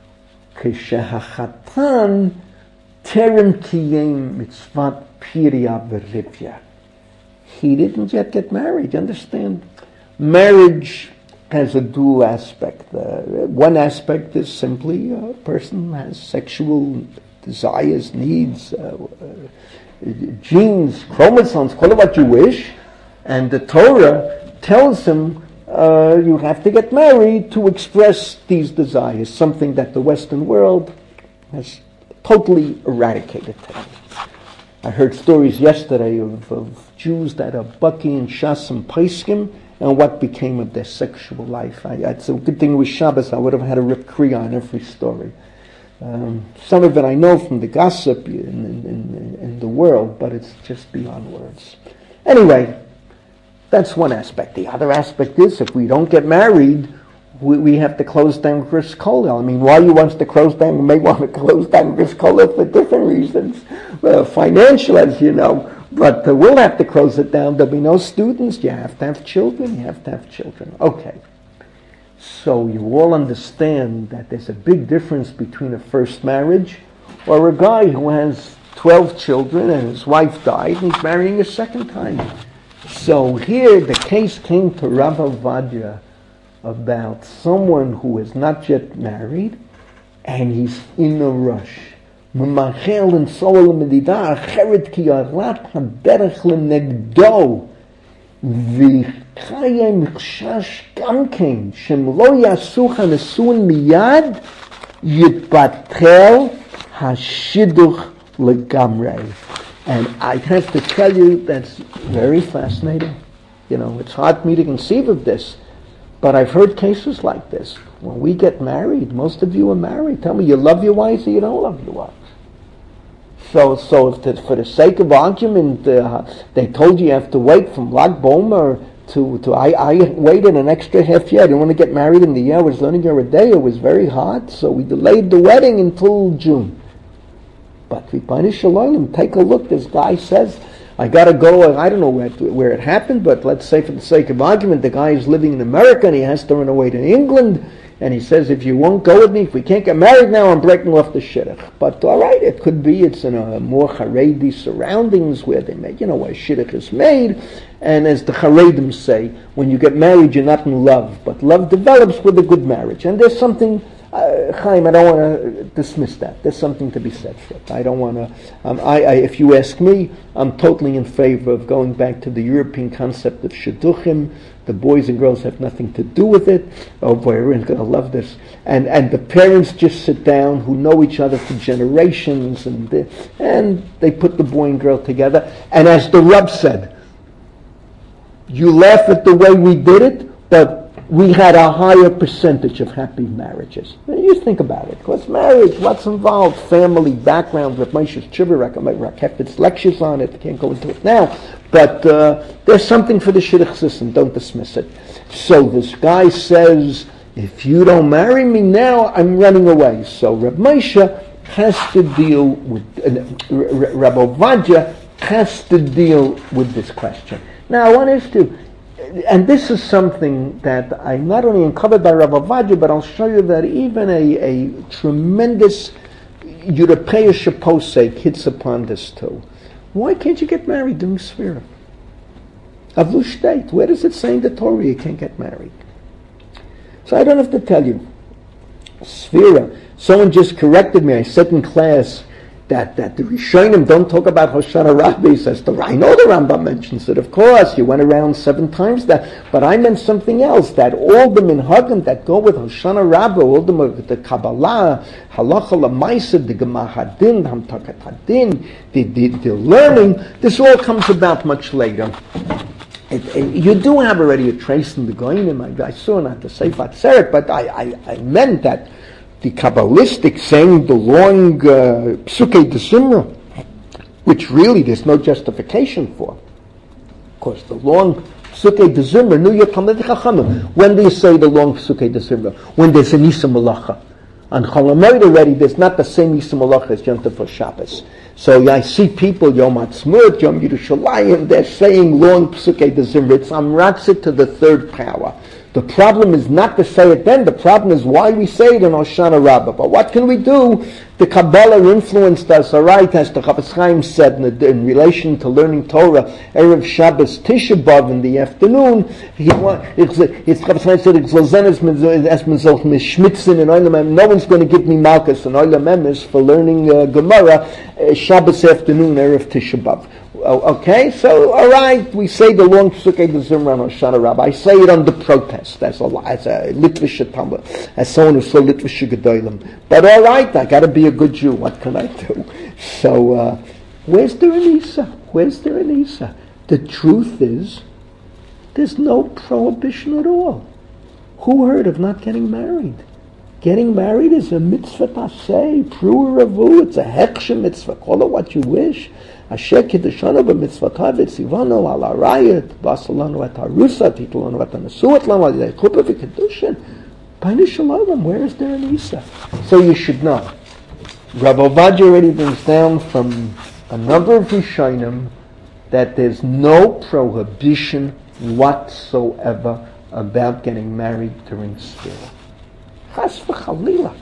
Keshehachatan terem kiyem mitzvat pirya v'rivya. He didn't yet get married, you understand? Marriage has a dual aspect. Uh, one aspect is simply a person has sexual desires, needs, uh, uh, genes, chromosomes, call it what you wish, and the Torah tells him uh, you have to get married to express these desires, something that the Western world has totally eradicated today. I heard stories yesterday of, of Jews that are Baki and Shas and Paiskim, and what became of their sexual life. I, it's a good thing with Shabbos, I would have had a Rip Kriya on every story. Um, some of it I know from the gossip in, in, in, in the world, but it's just beyond words. Anyway, that's one aspect. The other aspect is, if we don't get married, we, we have to close down Bris Kollel. I mean, why you want to close down, you may want to close down Bris Kollel for different reasons. Uh, financial, as you know. But uh, we'll have to close it down. There'll be no students. You have to have children. You have to have children. Okay. So you all understand that there's a big difference between a first marriage or a guy who has twelve children and his wife died and he's marrying a second time. So here the case came to Rav Ovadia about someone who is not yet married and he's in a rush. ממחל לנסוע למדידה אחרת כי ירד הדרך לנגדו וחיים חשש גם כן שהם לא יעשו הנישואין מיד יתבטל השידוך לגמרי. And I have to tell you that's very fascinating. You know, it's hard for me to conceive of this, but I've heard cases like this. When we get married, most of you are married. Tell me, you love your wife or you don't love your wife? So, so if the, for the sake of argument, uh, they told you you have to wait from Lag Bomer to, to I, I waited an extra half year. I didn't want to get married in the year I was learning Yeridei. It was very hot, so we delayed the wedding until June. But Ribbono Shel Olam, take a look. This guy says, I got to go, I don't know where, where it happened, but let's say for the sake of argument, the guy is living in America and he has to run away to England. And he says, if you won't go with me, if we can't get married now, I'm breaking off the shidduch. But all right, it could be it's in a more Haredi surroundings where they make, you know, where shidduch is made. And as the Haredim say, when you get married, you're not in love. But love develops with a good marriage. And there's something uh, Chaim, I don't want to dismiss that. There's something to be said for it. I don't want to. Um, I, I, if you ask me, I'm totally in favor of going back to the European concept of shidduchim. The boys and girls have nothing to do with it. Oh boy, everyone's going to love this. And and the parents just sit down, who know each other for generations, and they, and they put the boy and girl together. And as the Reb said, you laugh at the way we did it, but we had a higher percentage of happy marriages. Now, you think about it. Because marriage, what's involved? Family, background, Rav Moshe Chivarek, Rakefet's lectures on it. I can't go into it now. But uh, there's something for the shidduch system. Don't dismiss it. So this guy says, if you don't marry me now, I'm running away. So Rav Moshe has to deal with, uh, Rav Ovadia has to deal with this question. Now, I want us to, and this is something that I not only uncovered by Rav Ovadia, but I'll show you that even a, a tremendous Europäische posek hits upon this too. Why can't you get married doing Sfira? Avlu Shteit. Where does it say in the Torah you can't get married? So I don't have to tell you. Sfira. Someone just corrected me. I said in class that, that the Rishonim don't talk about Hoshana Rabbah. He says, I know the Rambam mentions it, of course. You went around seven times that. But I meant something else, that all the minhagim that go with Hoshana Rabbah, all the, the Kabbalah, Halacha L'maisa, the Gemara Hadin, the Hamtakat Hadin, the, the, the learning, this all comes about much later. It, it, you do have already a trace in the Goinim. I, I saw not the Sefer Tzeret, but I, I, I meant that the Kabbalistic saying the long uh, Psukei Desimra, which really there's no justification for. Of course, the long Psukei Desimra, New York Talmidei Chachamim. When do you say the long Psukei Desimra? When there's an Isa Malacha. On Chol Hamoed already, there's not the same Isa Malacha as Yom Tov for Shabbos. So I see people, Yom Ha'atzmaut, Yom Yerushalayim, they're saying long Psukei Desimra. It's Amratzit to the third power. The problem is not to say it then. The problem is why we say it in Hoshana Rabbah. But what can we do? The Kabbalah influenced us, all right, as the Chafetz Chaim said in, the, in relation to learning Torah, Erev Shabbos Tisha B'Av in the afternoon. He it's it's Chafetz Chaim said it's Lozenes Esmenzol Mishmitzin and Olam Em. No one's going to give me Malkus and Olam Emes for learning uh, Gemara uh, Shabbos afternoon, Erev Tisha B'Av. Okay, so all right, we say the long Psukei Desimra on Hoshana Rabbah. I say it under protest as a as a Litvish Talmud, as someone who's so Litvish Gedolim. But all right, I got to be a good Jew. What can I do? So uh, where's the Renisa? Where's the Renisa? The truth is, there's no prohibition at all. Who heard of not getting married? Getting married is a mitzvah taseh, pru ravu. It's a heksha mitzvah. Call it what you wish. Asher kiddushanu b'mitzvotav etzivanu al harayit v'asalanu et harusa titulanu et hanesuat lanu al yidei chuppah v'kiddushin. B'nai shalom, where is there an Isa? So you should know. Rav Ovadia already brings down from a number of Rishonim that there's no prohibition whatsoever about getting married during Sfira. Chas v'chalila.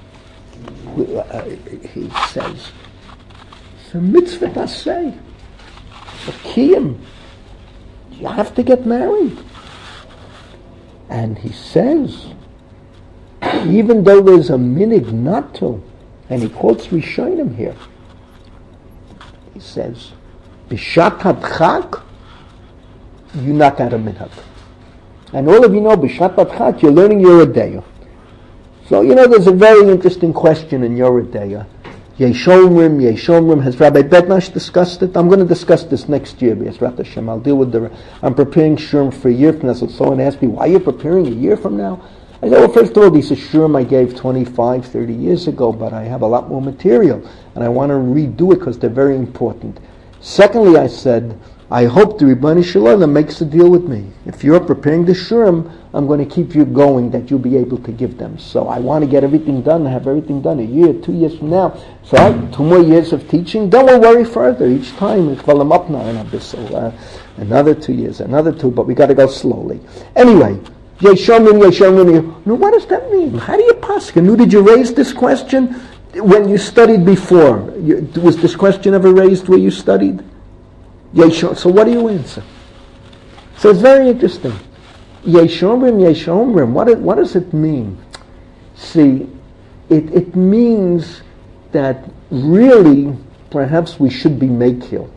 He says, it's a mitzvah taseh. It's a kiyum. You have to get married. And he says, even though there's a minig not to, and he quotes Rishonim here, he says, B'shat hadchak, you knock out a minhag. And all of you know, B'shat hadchak, you're learning Yoreh De'ah. So, you know, there's a very interesting question in Yoreh De'ah. Yeshomrim, Yeshomrim, has Rabbi Bednash discussed it? I'm going to discuss this next year, B'ezrat Hashem. I'll deal with the, I'm preparing Shurim for a year from now. So someone asked me, why are you preparing a year from now? I said, well, first of all, these are Shurim I gave twenty-five, thirty years ago, but I have a lot more material, and I want to redo it because they're very important. Secondly, I said, I hope the Ribbani Shalom makes a deal with me. If you're preparing the Shurim, I'm going to keep you going, that you'll be able to give them. So I want to get everything done, have everything done a year, two years from now. So I, two more years of teaching, then we'll worry further. Each time, I'm up now in Abyssal. Uh, another two years, another two, but we got to go slowly. Anyway, Yeshomim, Yeshomim. Now, what does that mean? How do you paskin? Who did you raise this question when you studied before? You, was this question ever raised where you studied? Yeshom. So what do you answer? So it's very interesting. Yeshomrim, Yeshomrim. What, what does it mean? See, it, it means that really, perhaps we should be mekil.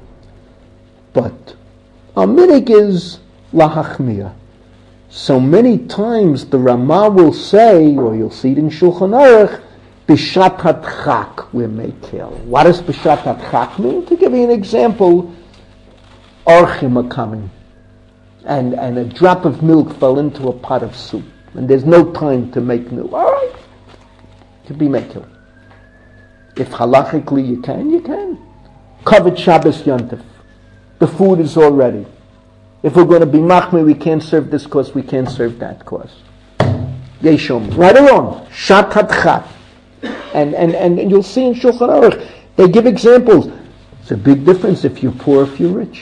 But our minig is lahachmir. So many times the Rama will say, or you'll see it in Shulchan Aruch, Bishat HaDchak, we're mekil. What does Bishat HaDchak mean? To give you an example, orchim are coming, and, and a drop of milk fell into a pot of soup, and there's no time to make new. All right, to be mekil. If halachically you can, you can. Covered Shabbos Yontif. The food is all ready. If we're going to be machmir, we can't serve this course, we can't serve that course. Yeshom. Right or wrong. Shat hadchat. And, and, and, and you'll see in Shulchan Aruch, they give examples. It's a big difference if you're poor, if you're rich.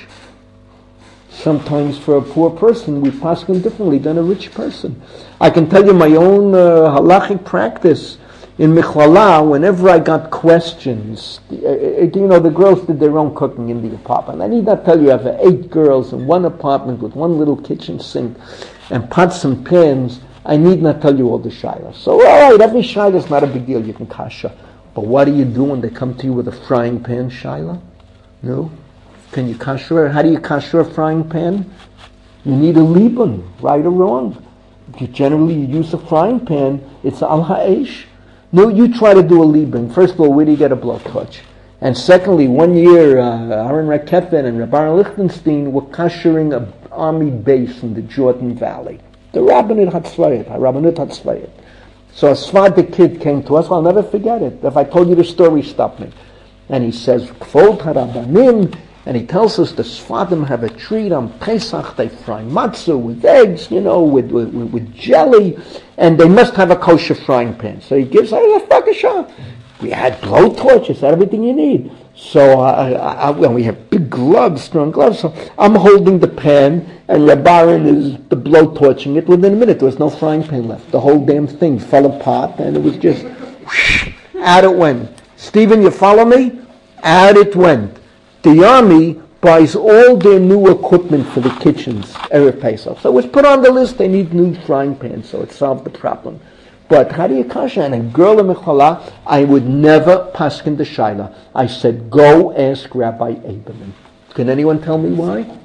Sometimes for a poor person, we pass them differently than a rich person. I can tell you my own uh, halachic practice. In Michlala, whenever I got questions, uh, you know, the girls did their own cooking in the apartment. I need not tell you, I have eight girls in one apartment with one little kitchen sink and pots and pans. I need not tell you all the shilas. So, all right, every shilah is not a big deal. You can kasha. But what do you do when they come to you with a frying pan shilah? No? Can you kasha? How do you kasha a frying pan? You need a liban, right or wrong. You generally you use a frying pan. It's al ha'esh. No, you try to do a liban. First of all, where do you get a blowtorch? And secondly, one year, uh, Aaron Rakefen and Rabbi Lichtenstein were kashering an army base in the Jordan Valley. The Rabbinate Hatzvayit, Rabbinate Hatzvayit. So a Svardik kid came to us. I'll never forget it. If I told you the story, stop me. And he says, Kvod HaRabbanim, and he tells us the Sfadim have a treat on Pesach. They fry matzah with eggs, you know, with, with, with jelly, and they must have a kosher frying pan. So he gives us a fakasha. We had blowtorches, everything you need. So uh, I, I, well, we have big gloves, strong gloves. So I'm holding the pan, and Rabbaran is the blowtorching it. Within a minute, there was no frying pan left. The whole damn thing fell apart, and it was just whoosh, out it went. Stephen, you follow me? Out it went. The army buys all their new equipment for the kitchens, Erev Pesach. So it's put on the list, they need new frying pans, so it solved the problem. But how do you kasha? And a girl in Mechala, I would never paskin the shaila. I said, go ask Rabbi Aberman. Can anyone tell me why?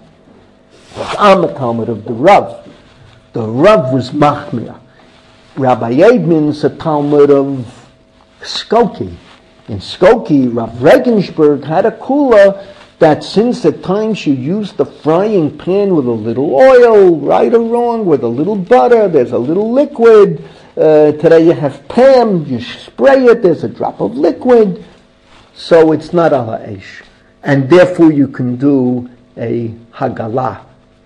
I'm a Talmud of the Rav. The Rav was Machmir. Rabbi Aberman's a Talmud of Skokie. In Skokie, Rav Regensburg had a kula that since at times you use the frying pan with a little oil, right or wrong, with a little butter, there's a little liquid. Uh, today you have Pam, you spray it, there's a drop of liquid. So it's not ala esh. And therefore you can do a hagalah.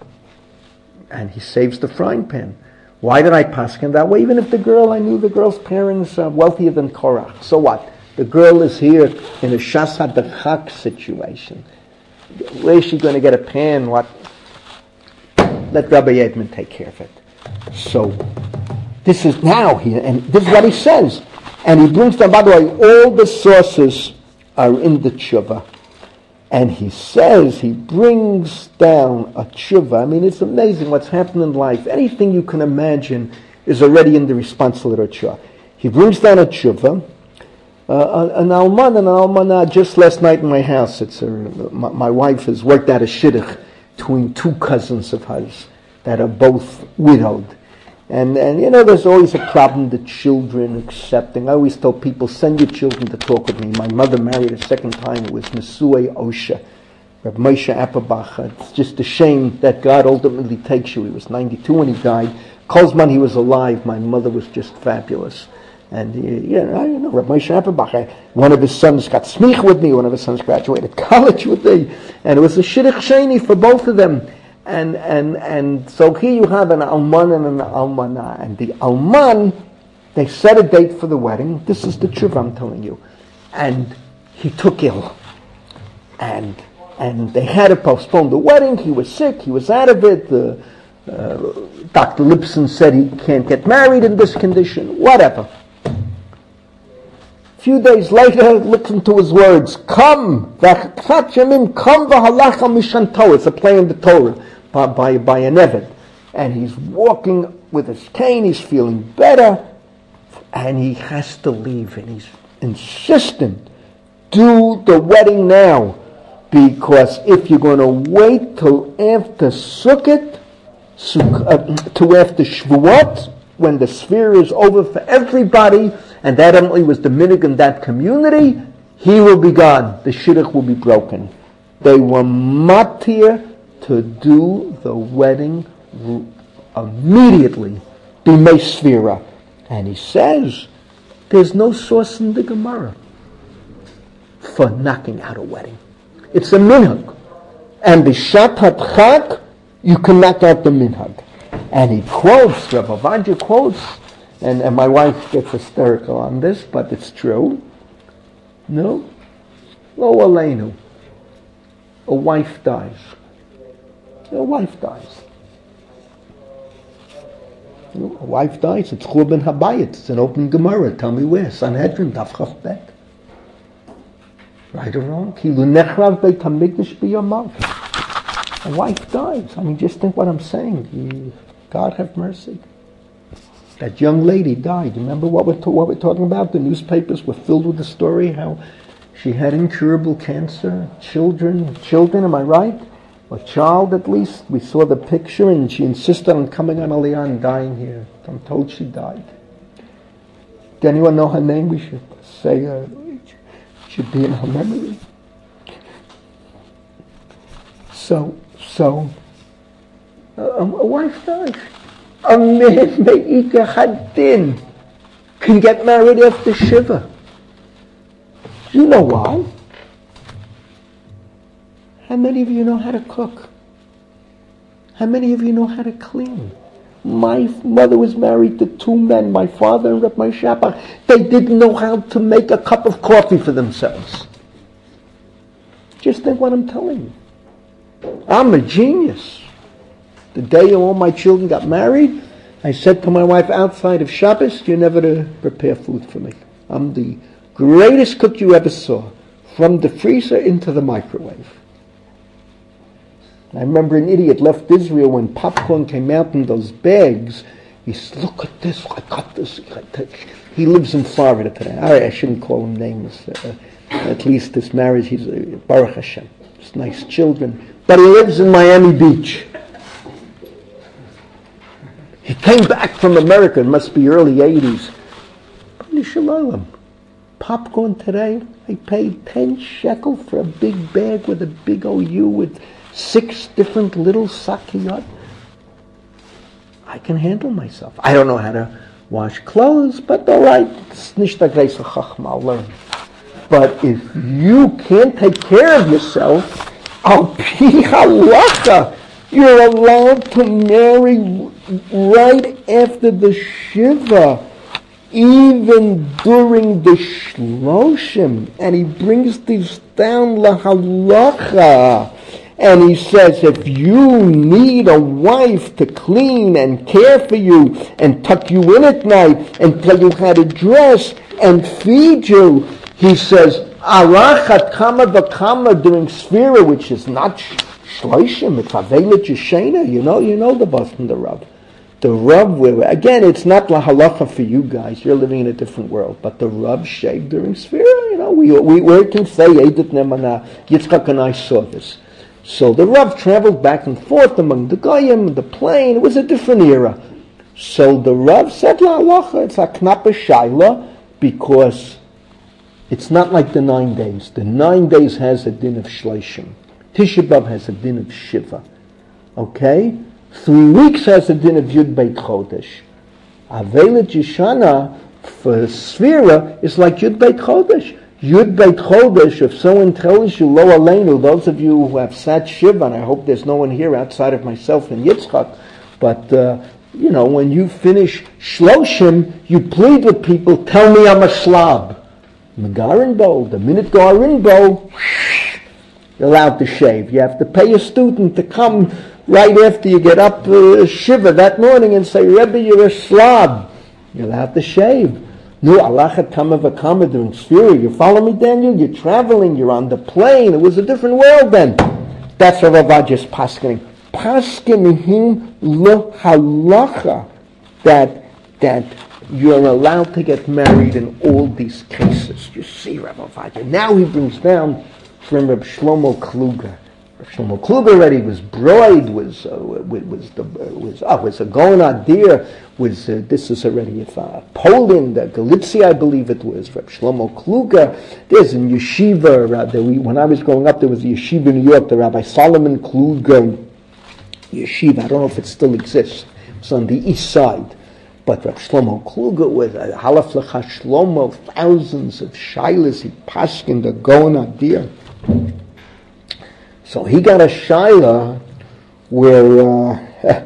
And he saves the frying pan. Why did I paskin that way? Even if the girl, I knew the girl's parents are wealthier than Korach. So what? The girl is here in a shas hadachak situation. Where is she going to get a pan? What? Let Rabbi Edmund take care of it. So, this is now here, and this is what he says. And he brings down, by the way, all the sources are in the tshuva. And he says, he brings down a tshuva. I mean, it's amazing what's happened in life. Anything you can imagine is already in the response to literature. He brings down a tshuva. Uh, an alman and an almanah just last night in my house. It's a, my, my wife has worked out a shidduch between two cousins of hers that are both widowed. And, and you know, there's always a problem, the children accepting. I always tell people, send your children to talk with me. My mother married a second time. It was Nesue Osha, Reb Moshe Apperbach. It's just a shame that God ultimately takes you. He was ninety-two when he died. Kozman, he was alive. My mother was just fabulous. And, uh, you know, I know, Reb Moshe Apperbach, one of his sons got smich with me, one of his sons graduated college with me, and it was a shidduch sheni for both of them. And and and so here you have an alman and an almanah, and the alman, they set a date for the wedding. This is the truth I'm telling you. And he took ill. And and they had to postpone the wedding. He was sick, he was out of it. The, uh, Doctor Lipson said he can't get married in this condition, whatever. Few days later, listen to his words. Come, come v'halacha mishanto. It's a play in the Torah by, by, by an Eved. And he's walking with his cane, he's feeling better. and he has to leave, and he's insistent, do the wedding now, because if you're going to wait till after Sukkot, uh, till after Shavuot, when the sphere is over for everybody, and that evidently was the minhag in that community, he will be gone. The shidduch will be broken. They were matir to do the wedding immediately, b'mei sfira. And he says, there's no source in the Gemara for knocking out a wedding. It's a minhag. And the Shabbat Chag, you can knock out the minhag. And he quotes, Rav Ovadia quotes, and, and my wife gets hysterical on this, but it's true. No? Lo aleinu. A wife dies. A wife dies. You know, a wife dies, it's Churban Habayit. It's an open Gemara. Tell me where. Sanhedrin, Daf Chaf Bet. Right or wrong? Kilu nechrav beit hamikdash b'yamav. A wife dies. I mean, just think what I'm saying. God have mercy. That young lady died. Remember what we're, to- what we're talking about? The newspapers were filled with the story how she had incurable cancer. Children, children, am I right? A child at least. We saw the picture and she insisted on coming on Aliyah and dying here. I'm told she died. Does anyone know her name? We should say her. Should be in her memory. So, so, a, a wife dies. A man, Me'ika Hadin, can get married after Shiva. You know why? How many of you know how to cook? How many of you know how to clean? My mother was married to two men, my father and Reb Moshe Shapach. They didn't know how to make a cup of coffee for themselves. Just think what I'm telling you. I'm a genius. The day all my children got married, I said to my wife outside of Shabbos, you're never to prepare food for me. I'm the greatest cook you ever saw, from the freezer into the microwave. I remember an idiot left Israel when popcorn came out in those bags. He said, look at this, I got this. He lives in Florida today. I, I shouldn't call him names. Uh, at least this marriage, he's uh, Baruch Hashem. It's nice children. But he lives in Miami Beach. He came back from America, it must be early eighties. Popcorn today, I paid ten shekel for a big bag with a big O U with six different little sakiyot. I can handle myself. I don't know how to wash clothes, but all right, it's nishta greisa chachma, I'll learn. But if you can't take care of yourself, al pi halacha, you're allowed to marry right after the Shiva, even during the Shloshim. And he brings this down la halacha. And he says, if you need a wife to clean and care for you and tuck you in at night and tell you how to dress and feed you, he says, arachat kama v'kama during Sfira, which is not shloshim, it's avelet yeshena. You know, you know the bus from the Rav. The Rav, again, it's not la halacha for you guys. You're living in a different world. But the Rav shaved during Sfira. You know, we we, we can say Edith Nemana. Yitzchak and I saw this. So the Rav traveled back and forth among the Goyim, the plain. It was a different era. So the Rav said, La halacha, it's a knappe shaila, because it's not like the nine days. The nine days has a din of shloshim. Tisha B'Av has a din of shiva. Okay? Three weeks has a din of Yud Beit Chodesh. Avelet Yishana for Sfira is like Yud Beit Chodesh. Yud Beit Chodesh, if someone tells you, Lo Aleinu, those of you who have sat Shiva, and I hope there's no one here outside of myself and Yitzchak, but, uh, you know, when you finish Shloshim, you plead with people, tell me I'm a Slab. Megarinbo, the minute Garinbo, you're allowed to shave. You have to pay a student to come right after you get up uh, Shiva that morning and say, Rebbe, you're a Slab. You're allowed to shave. No, alachat kama v'kama during Sfira. You follow me, Daniel? You're traveling, you're on the plane. It was a different world then. That's Rav Ovadia's paskening. Paskening lo halacha, that, that you're allowed to get married in all these cases. You see, Rabbi Ovadia. Now he brings down from Reb Shlomo Kluger. Reb Shlomo Kluger already was broid, was uh, was the uh, was uh, was a Gaon Adir, was uh, this is already uh, Poland, uh, Galicia, I believe it was. Reb Shlomo Kluger. There's in yeshiva. Uh, there we, when I was growing up, there was a yeshiva in New York, the Rabbi Solomon Kluger yeshiva. I don't know if it still exists. It's on the east side. But Reb Shlomo Kluger was a Halaf Lecha Shlomo, thousands of shilas, he paskin the Gaon Adir. So he got a shaila where uh,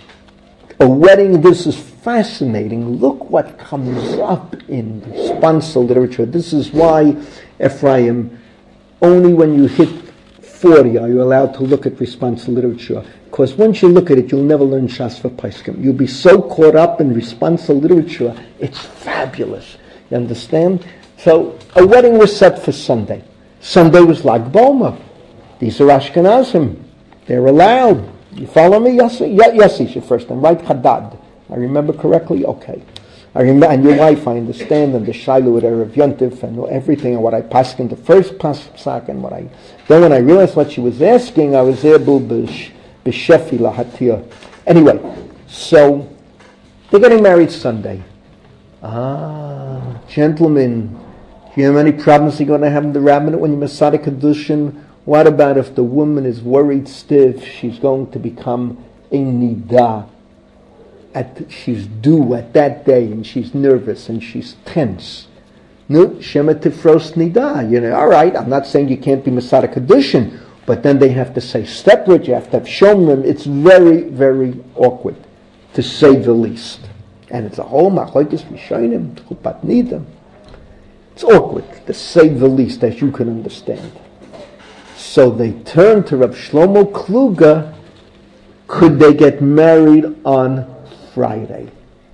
a wedding, this is fascinating. Look what comes up in responsive literature. This is why, Ephraim, only when you hit forty are you allowed to look at responsive literature. Because once you look at it, you'll never learn Shas for Paiskim. You'll be so caught up in responsive literature, it's fabulous. You understand? So a wedding was set for Sunday. Sunday was Lag B'Omer. These are Ashkenazim. They're allowed. You follow me? Yes, yes, yes, is your first name, right? Hadad. I remember correctly? Okay. I remember, and your wife, I understand, and the Shiloh with Erev Yontif and everything, and what I passed in the first Pasuk, and what I, then when I realized what she was asking, I was able to B'Shefi Lahatir. Anyway, so they're getting married Sunday. Ah, gentlemen, do you have any problems you're going to have in the rabbinate when you're Masada Kedushin? What about if the woman is worried stiff, she's going to become a Nida? At, she's due at that day, and she's nervous, and she's tense. No, Shema Tifros Nida. You know, all right, I'm not saying you can't be Masada Kedushin, but then they have to say separate, you have to have shomrim. It's very, very awkward, to say the least. And it's a whole machlokes rishonim, chupat nida. It's awkward, to say the least, as you can understand. So they turn to Reb Shlomo Kluger. Could they get married on Friday?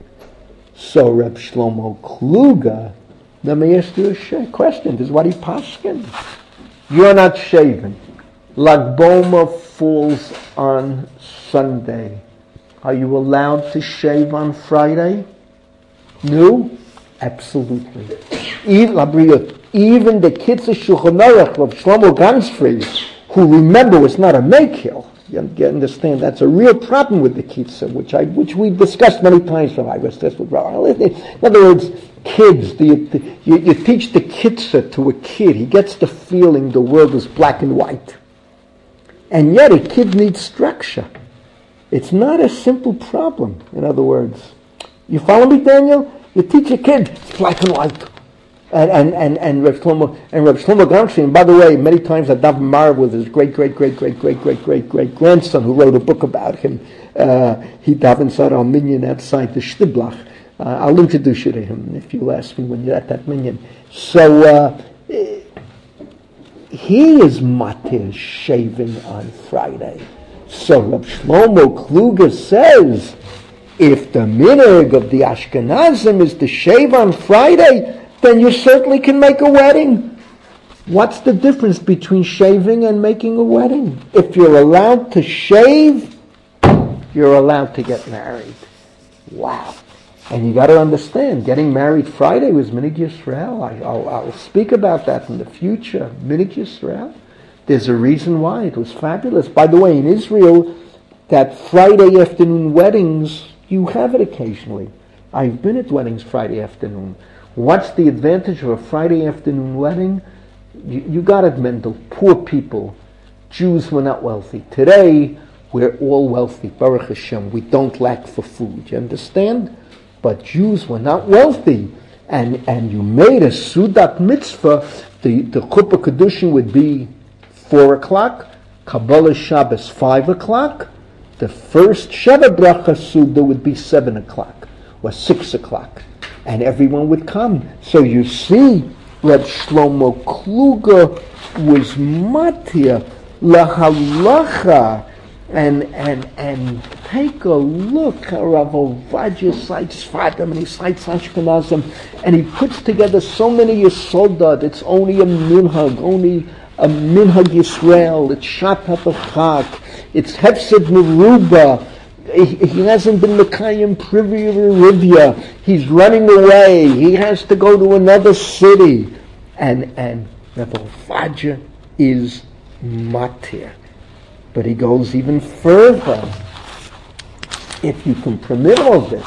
So Reb Shlomo Kluger, let me ask you a question. This is what he paskin. You're not shaving. Lag B'Omer falls on Sunday. Are you allowed to shave on Friday? No? Absolutely. Even, even the kids of Shulchan Aruch of Shlomo Gansfried, who remember was not a makil, you understand, that's a real problem with the kitzah, which I which we discussed many times from I was this with Rabbi. In other words, kids, the, the, you, you teach the kitzah to a kid, he gets the feeling the world is black and white. And yet a kid needs structure. It's not a simple problem, in other words. You follow me, Daniel? You teach a kid, it's black and white. And and and and Reb Shlomo and Reb Shlomo Gamshi, and by the way, many times I daven marv with his great great great great great great great great grandson who wrote a book about him. Uh, he davens at our minyan outside the Shtiblach. Uh, I'll introduce you to him if you ask me when you're at that minyan. So uh, he is matir shaving on Friday. So Reb Shlomo Kluger says, if the minhag of the Ashkenazim is to shave on Friday, then you certainly can make a wedding. What's the difference between shaving and making a wedding? If you're allowed to shave, you're allowed to get married. Wow. And you got to understand, getting married Friday was Minhag Yisrael. I, I'll, I'll speak about that in the future. Minhag Yisrael. There's a reason why. It was fabulous. By the way, in Israel, that Friday afternoon weddings, you have it occasionally. I've been at weddings Friday afternoon. What's the advantage of a Friday afternoon wedding? You, you got it, Mendel. Poor people. Jews were not wealthy. Today, we're all wealthy. Baruch Hashem. We don't lack for food. You understand? But Jews were not wealthy. And and you made a Sudat mitzvah. The, the Chuppah Kedushin would be four o'clock. Kabbalah Shabbos, five o'clock. The first Sheva Bracha Suda would be seven o'clock. Or six o'clock. And everyone would come. So you see, Reb Shlomo Kluger was matir lahalacha, and and and take a look. Rav Ovadia cites Fatim and he cites Ashkenazim, and he puts together so many yesodot. It's only a minhag, only a minhag Yisrael. It's shat ha'bachak. It's hefsed meruba. he, he hasn't been Mekayim Privya Rivya. He's running away. He has to go to another city. And and Rebbe Ovadia is matir. But he goes even further. If you can permit all this,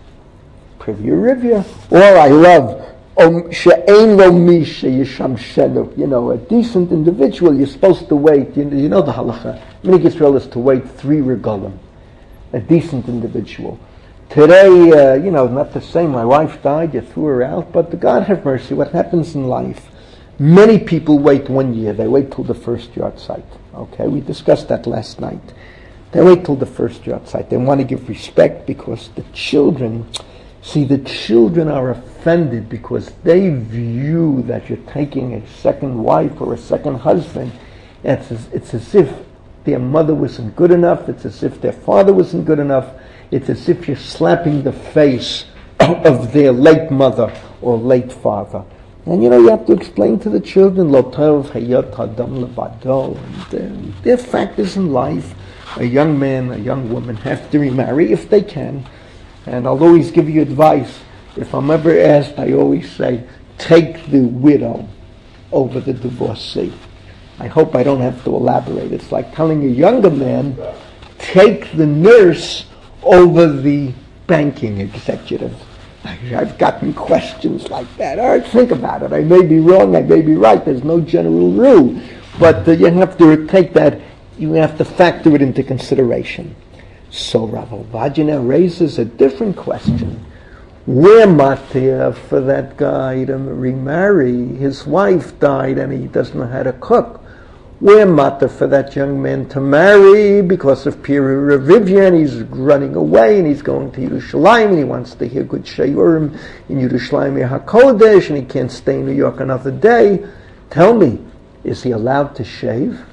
Privya Rivya, or I love She'ein lo mi sheyishamshenu. You know, a decent individual, you're supposed to wait. You, you know the halacha. Minig Yisrael is to wait three regalim. A decent individual. Today, uh, you know, not the same. My wife died, you threw her out, but God have mercy. What happens in life? Many people wait one year. They wait till the first yard site. Okay, we discussed that last night. They wait till the first yard site. They want to give respect because the children. See, the children are offended because they view that you're taking a second wife or a second husband. It's as, it's as if their mother wasn't good enough. It's as if their father wasn't good enough. It's as if you're slapping the face of their late mother or late father. And you know, you have to explain to the children, Lo tov hayat hadam levado. And there are factors in life. A young man, a young woman have to remarry if they can. And I'll always give you advice. If I'm ever asked, I always say, take the widow over the divorcee. I hope I don't have to elaborate. It's like telling a younger man, take the nurse over the banking executive. I've gotten questions like that. All right, think about it. I may be wrong, I may be right. There's no general rule. But uh, you have to take that, you have to factor it into consideration. So Rav Ovadia now raises a different question. We're matir for that guy to remarry. His wife died and he doesn't know how to cook. We're matir for that young man to marry because of Piri Revivya, and he's running away and he's going to Yerushalayim and he wants to hear good Shayurim in Yerushalayim HaKodesh and he can't stay in New York another day. Tell me, is he allowed to shave?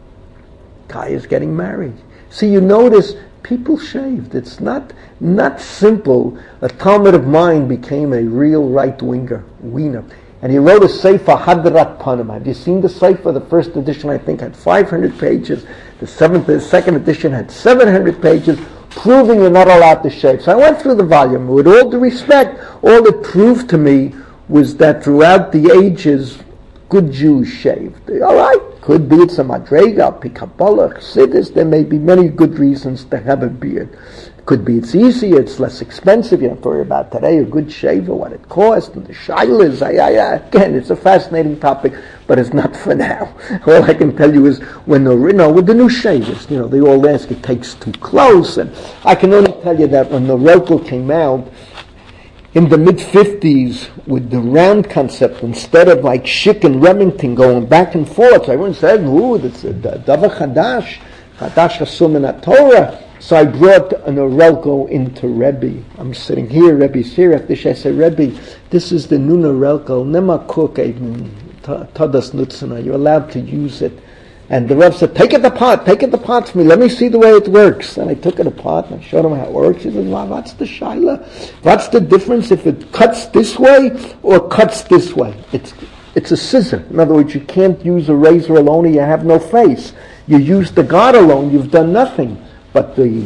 Guy is getting married. See, you notice people shaved. It's not not simple. A Talmud of mine became a real right-winger, wiener. And he wrote a Sefer, Hadrat Panim. Have you seen the Sefer? The first edition, I think, had five hundred pages. The seventh, the second edition had seven hundred pages, proving you're not allowed to shave. So I went through the volume. With all due respect, all it proved to me was that throughout the ages, good Jews shaved. All right, could be it's a madrega, pikabala, chassidus. There may be many good reasons to have a beard. Could be it's easier, it's less expensive. You don't worry about today a good shaver, what it costs, and the shilas. I, I, I, again, it's a fascinating topic, but it's not for now. All I can tell you is when the you know with the new shavers, you know, they all ask it takes too close, and I can only tell you that when the Rokel came out in the mid-fifties with the round concept, instead of like Schick and Remington going back and forth, so everyone said, ooh, it's a Davar Chadash, Chadash Hasum in Torah. So I brought an Orelko into Rebbe. I'm sitting here, Rebbe's here. After I say, Rebbe, this is the Nun Orelko. Nema cook Tadas Nutzana. You're allowed to use it. And the Rebbe said, take it apart, take it apart for me. Let me see the way it works. And I took it apart and I showed him how it works. He said, well, what's the shaila? What's the difference if it cuts this way or cuts this way? It's it's a scissor. In other words, you can't use a razor alone, you have no face. You use the guard alone, you've done nothing. But the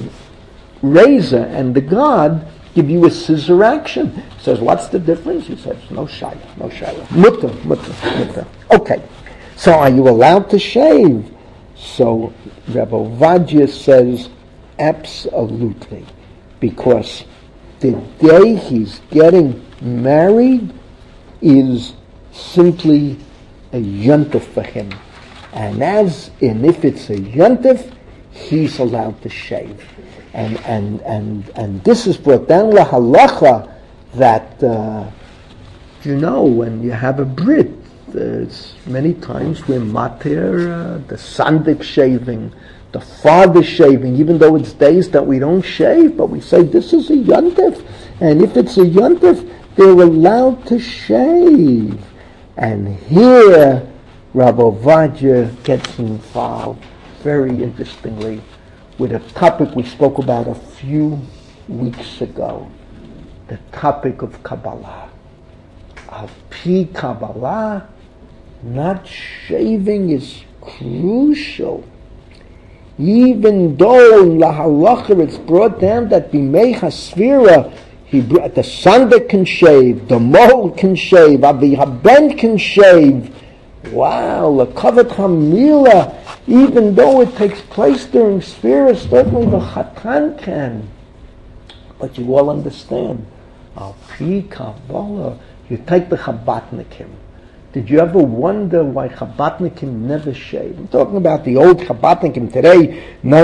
razor and the guard give you a scissor action. He says, what's the difference? He says, no shaila, no shaila. Mutter, mutter, mutter. Okay. So are you allowed to shave? So Rebbe Ovadia says, absolutely. Because the day he's getting married is simply a yontif for him. And as and if it's a yontif, he's allowed to shave. And and and and this is brought down la halacha that uh, you know when you have a brit, there's many times we're matir, uh, the sandik shaving, the father shaving, even though it's days that we don't shave, but we say this is a yontif, and if it's a yontif, they're allowed to shave. And here Rav Ovadia gets involved very interestingly with a topic we spoke about a few weeks ago, the topic of Kabbalah. Al Pi Kabbalah, not shaving is crucial. Even though in La Halacha it's brought down that Bimei Hasvira, he brought, the Sander can shave, the Mohel can shave, Avi Haben can shave. Wow, the Kavod Hamila, even though it takes place during Sphira, certainly the Chatan can. But you all understand, Al Pi Kabbalah, you take the Chabadnikim. Did you ever wonder why Chabadnikim never shave? I'm talking about the old Chabadnikim today.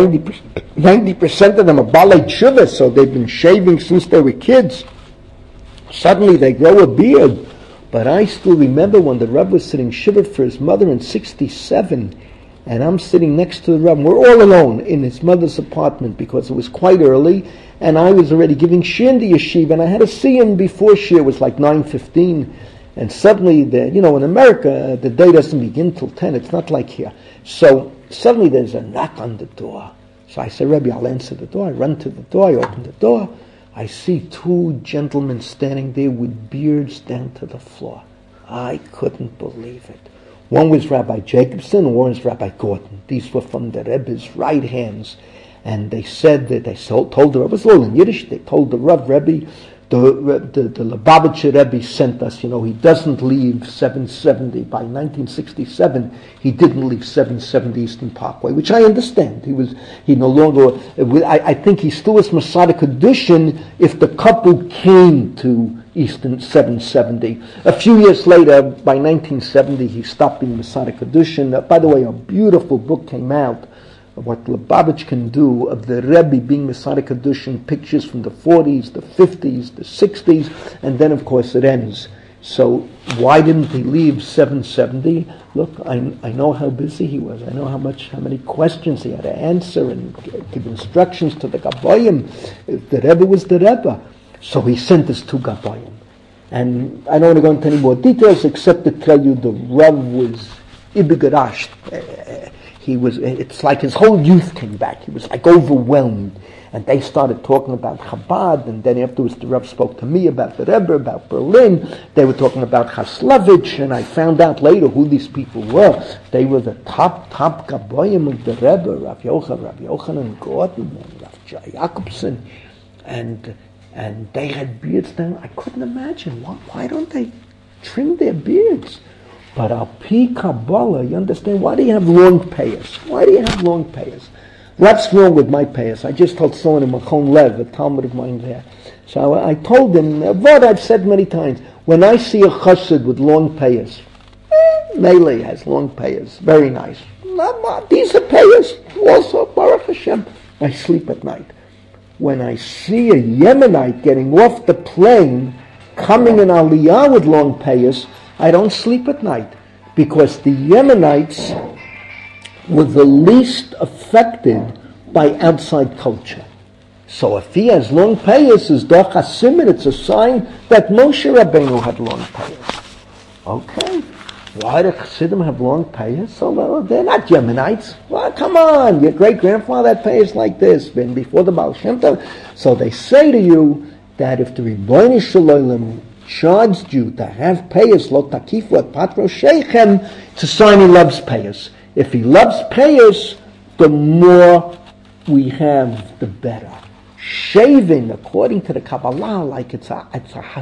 ninety percent of them are Balei Tshuva, so they've been shaving since they were kids. Suddenly they grow a beard. But I still remember when the Rebbe was sitting shiva for his mother in sixty-seven, and I'm sitting next to the Rebbe. We're all alone in his mother's apartment because it was quite early, and I was already giving shir in the yeshiva, and I had to see him before shir. It was like nine fifteen. And suddenly, the, you know, in America, the day doesn't begin till ten. It's not like here. So suddenly there's a knock on the door. So I say, Rebbe, I'll answer the door. I run to the door. I open the door. I see two gentlemen standing there with beards down to the floor. I couldn't believe it. One was Rabbi Jacobson, and one was Rabbi Gordon. These were from the Rebbe's right hands. And they said that they told the Rebbe, it was all in Yiddish, they told the Rav Rebbe, The, the, the Lubavitcher Rebbe sent us, you know, he doesn't leave seven seventy. By nineteen sixty-seven, he didn't leave seven seventy Eastern Parkway, which I understand. He was, he no longer, I, I think he still was Masada Kedushin if the couple came to Eastern seven seventy. A few years later, by nineteen seventy, he stopped being Masada Kedushin. Uh, by the way, a beautiful book came out of what Lubavitch can do, of the Rebbe being Masada Kedushin, pictures from the forties, the fifties, the sixties, and then of course it ends. So why didn't he leave seven seventy? Look, I, I know how busy he was. I know how much, how many questions he had to answer and give instructions to the Gaboyim. The Rebbe was the Rebbe. So he sent us to Gaboyim. And I don't want to go into any more details except to tell you the Rav was Ibigarash. He was, it's like his whole youth came back. He was like overwhelmed. And they started talking about Chabad, and then afterwards the Rebbe spoke to me about the Rebbe, about Berlin. They were talking about Chaslavich, and I found out later who these people were. They were the top, top Gaboyim of the Rebbe, Rav Yochanan, Rav Yochanan Gordon, and Rav Jacobson. And, and they had beards then. I couldn't imagine. Why, why don't they trim their beards? But Al Pi Kabbalah, you understand, why do you have long payas? Why do you have long payas? What's wrong with my payas? I just told someone in Machon Lev, a Talmud of mine there. So I, I told him, what I've said many times, when I see a chassid with long payas, eh, Melee has long payas, very nice. These are payas, also, Baruch Hashem. I sleep at night. When I see a Yemenite getting off the plane, coming in Aliyah with long payas, I don't sleep at night, because the Yemenites were the least affected by outside culture. So if he has long payas, as Doch HaSimon, it's a sign that Moshe Rabbeinu had long payas. Okay, why do Chassidim have long payas? So well, they're not Yemenites. Well, come on, your great-grandfather had payas like this, been before the Baal Shem Tov. So they say to you that if the Rebbeinu Shalom charged you to have payas, lo takifu at patro sheichem, it's a sign he loves payas. If he loves payas, the more we have, the better. Shaving, according to the Kabbalah, like it's a, it's a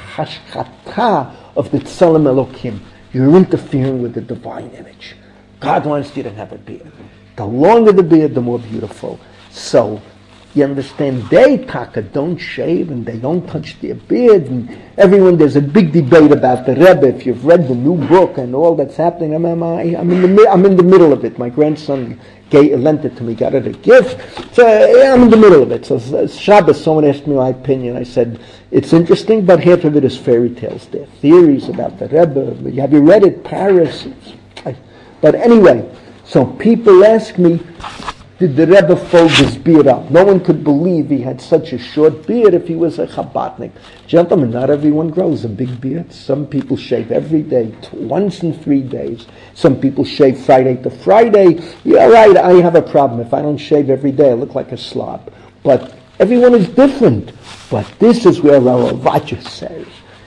hashchata of the Tzelem Elokim. You're interfering with the divine image. God wants you to have a beard. The longer the beard, the more beautiful. So, you understand, they taka don't shave and they don't touch their beard, and everyone, there's a big debate about the Rebbe. If you've read the new book and all that's happening, I'm, I'm, I'm, in, the, I'm in the middle of it. My grandson gave, lent it to me, got it a gift. So I'm in the middle of it. So Shabbos, someone asked me my opinion. I said, it's interesting, but half of it is fairy tales. There are theories about the Rebbe. Have you read it? Paris. I, but anyway, so people ask me, did the Rebbe fold his beard up? No one could believe he had such a short beard if he was a Chabadnik. Gentlemen, not everyone grows a big beard. Some people shave every day, once in three days. Some people shave Friday to Friday. Yeah, right, I have a problem. If I don't shave every day, I look like a slob. But everyone is different. But this is where our Ravacha says,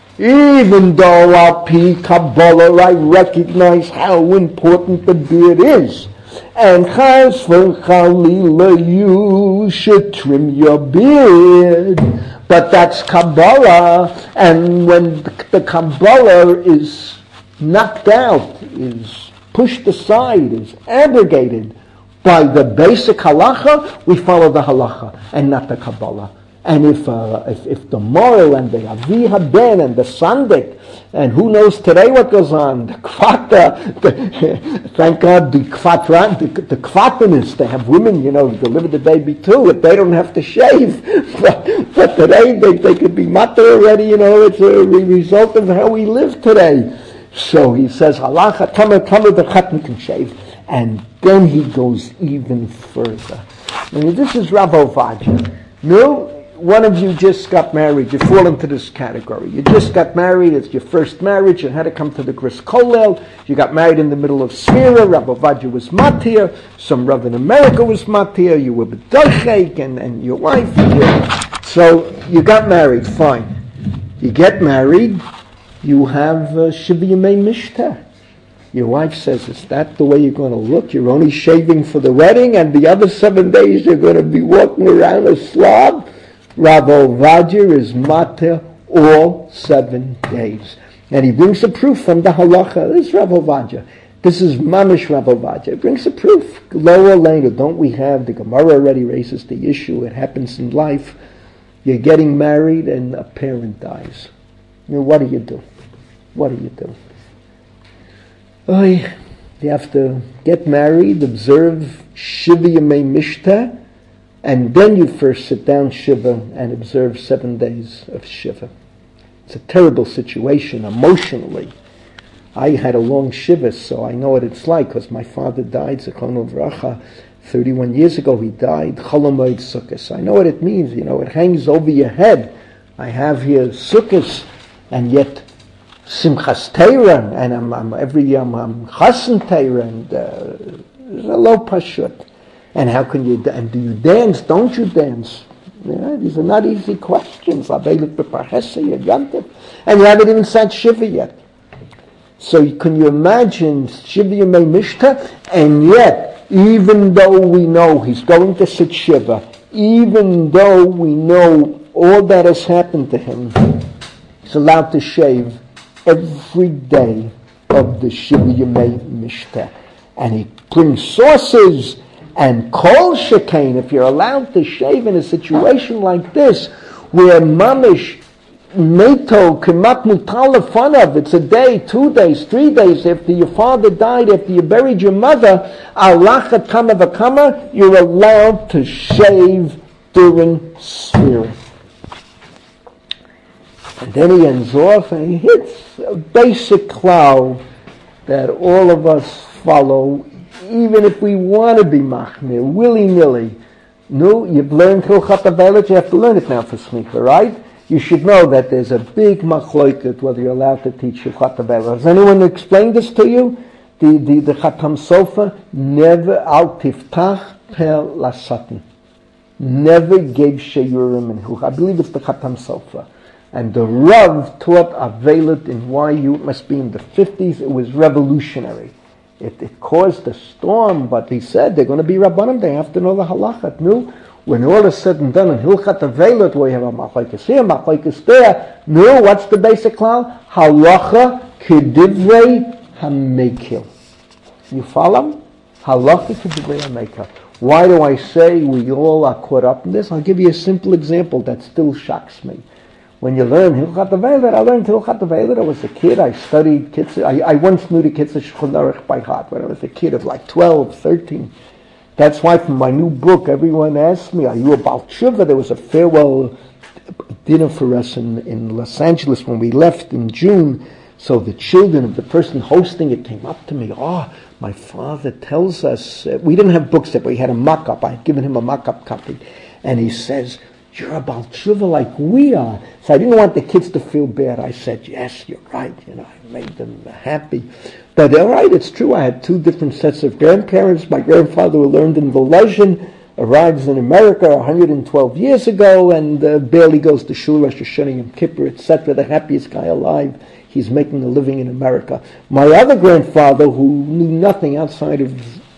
even though Al Pi Kabbalah, I recognize how important the beard is. and chas v'chalila you should trim your beard. But that's Kabbalah, and when the Kabbalah is knocked out, is pushed aside, is abrogated by the basic halacha, we follow the halacha and not the Kabbalah. And if, uh, if if the moral and the Avi Haben and the Sandik, and who knows today what goes on, the Kvata, the, thank God the Kvatran, the, the Kvatanists, they have women, you know, deliver the baby too, if they don't have to shave. But, but today they, they could be matter already, you know, it's a result of how we live today. So he says, halacha, tamer, tamer, the Chatan can shave. And then he goes even further. I mean, this is Rav Ovadia. No, one of you just got married. You fall into this category. You just got married. It's your first marriage. You had to come to the Gris Kolel. You got married in the middle of Sphira. Rav Ovadia was matir. Some Rav in America was matir. You were b'dochek and, and your wife. You, so you got married. Fine. You get married. You have uh, Shiva Yemei Mishteh. Your wife says, is that the way you're going to look? You're only shaving for the wedding, and the other seven days you're going to be walking around a slob? Rav Ovadia is matir all seven days. And he brings a proof from the halacha. This is Rav Ovadia. This is Mamish Rav Ovadia. It brings a proof. Lower later, don't we have, the Gemara already raises the issue, it happens in life. You're getting married and a parent dies. You know, what do you do? What do you do? Oh, you have to get married, observe Shiva Yemei Mishteh, and then you first sit down Shiva and observe seven days of Shiva. It's a terrible situation emotionally. I had a long Shiva, so I know what it's like, because my father died, Zechron Uvracha, thirty-one years ago he died, Chol Hamoed Sukkos. I know what it means, you know, it hangs over your head. I have here Sukkos, and yet Simchas Torah, and I'm, I'm every year I'm, I'm Chasen Torah, and uh, it's a low pashut. And how can you, and do you dance? Don't you dance? Yeah, these are not easy questions. And you haven't even said Shiva yet. So can you imagine Shiva Yemei Mishteh? And yet, even though we know he's going to sit Shiva, even though we know all that has happened to him, he's allowed to shave every day of the Shiva Yemei Mishteh. And he brings sources, and kol shekain, if you're allowed to shave in a situation like this, where mamish meto kemat mutal lefanav, it's a day, two days, three days after your father died, after you buried your mother, alachat kama v'kama, you're allowed to shave during spirit. And then he ends off and he hits a basic cloud that all of us follow, even if we want to be machmir, willy-nilly. No, you've learned Hilchat Avelit, you have to learn it now for Smicha, right? You should know that there's a big machloket whether you're allowed to teach Hilchat Avelit. Has anyone explained this to you? The, the, the Chatam Sofer, never al tiftach per lasatan. Never gave Sheyurim and Hilchat. I believe it's the Chatam Sofer. And the Rav taught Avelit in Y U, it must be in the fifties, it was revolutionary. It, it caused a storm, but he said they're going to be Rabbanim, they have to know the halachat. No, when all is said and done in Hilchat Avelit, where you have a machlokes here, machlokes there, no, what's the basic law? Halacha kedivrei hamekil. You follow? Halacha kedivrei hamekil. Why do I say we all are caught up in this? I'll give you a simple example that still shocks me. When you learn Hilchat Avelit, I learned Hilchat Avelit. I was a kid. I studied Kitzur. I, I once knew the Kitzur Shulchan Aruch by heart when I was a kid of like twelve, thirteen. That's why from my new book, everyone asked me, are you a Baal Tshuva? There was a farewell dinner for us in, in Los Angeles when we left in June. So the children of the person hosting it came up to me. Oh, my father tells us, uh, we didn't have books yet, but we had a mock-up. I had given him a mock-up copy. And he says, you're a Baal Tshuva like we are. So I didn't want the kids to feel bad. I said, yes, you're right. You know, I made them happy. But all right, it's true. I had two different sets of grandparents. My grandfather who learned in Volozhin arrives in America one hundred twelve years ago and uh, barely goes to Shul, Rosh Hashanah, Yom Kippur, et cetera. The happiest guy alive. He's making a living in America. My other grandfather, who knew nothing outside of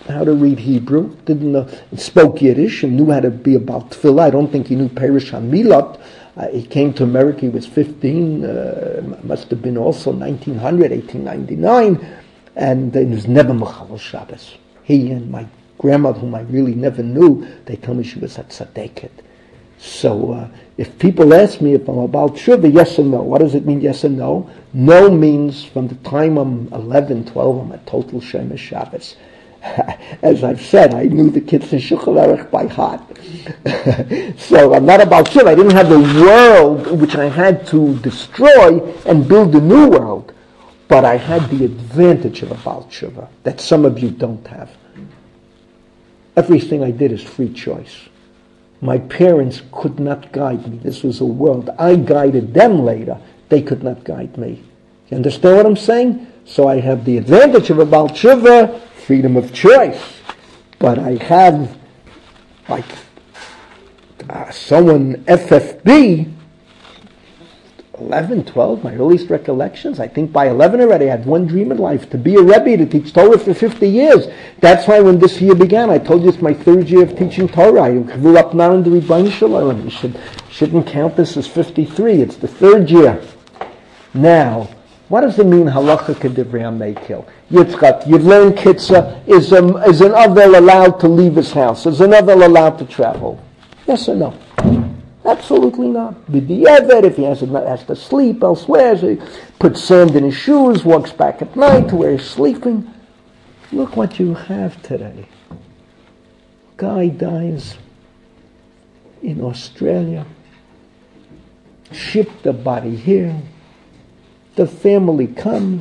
how to read Hebrew, didn't know, spoke Yiddish, and knew how to be about tefillah. I don't think he knew Perish HaMilot. Uh, he came to America, he was fifteen, uh, must have been also nineteen hundred, eighteen ninety-nine, and uh, he was never Mechavos Shabbos. He and my grandmother, whom I really never knew, they tell me she was a tzaddiket. So uh, if people ask me if I'm about tshuva, yes or no. What does it mean, yes or no? No means from the time I'm eleven, twelve, I'm a total Shemesh Shabbos. As I've said, I knew the kids in Shulchan Aruch by heart. So I'm not about tshuva. I didn't have a world which I had to destroy and build a new world. But I had the advantage of a Baal Tshuva that some of you don't have. Everything I did is free choice. My parents could not guide me. This was a world. I guided them later. They could not guide me. You understand what I'm saying? So I have the advantage of a Baal Tshuva, freedom of choice. But I have, like, uh, someone F F B, eleven, twelve, my earliest recollections. I think by eleven already I had one dream in life, to be a Rebbe, to teach Torah for fifty years. That's why when this year began, I told you it's my third year of teaching Torah. I grew up now in the Rebbeinu Shalom. You should, shouldn't count this as fifty-three. It's the third year. Now, what does it mean, halacha kedivrei HaMekil? Yitzchak, you've learned Kitzah. Is, um, is an Avel allowed to leave his house? Is an Avel allowed to travel? Yes or no? Absolutely not. B'di'evet, if he has, has to sleep elsewhere, so he puts sand in his shoes, walks back at night to where he's sleeping. Look what you have today. Guy dies in Australia. Ship the body here. The family comes.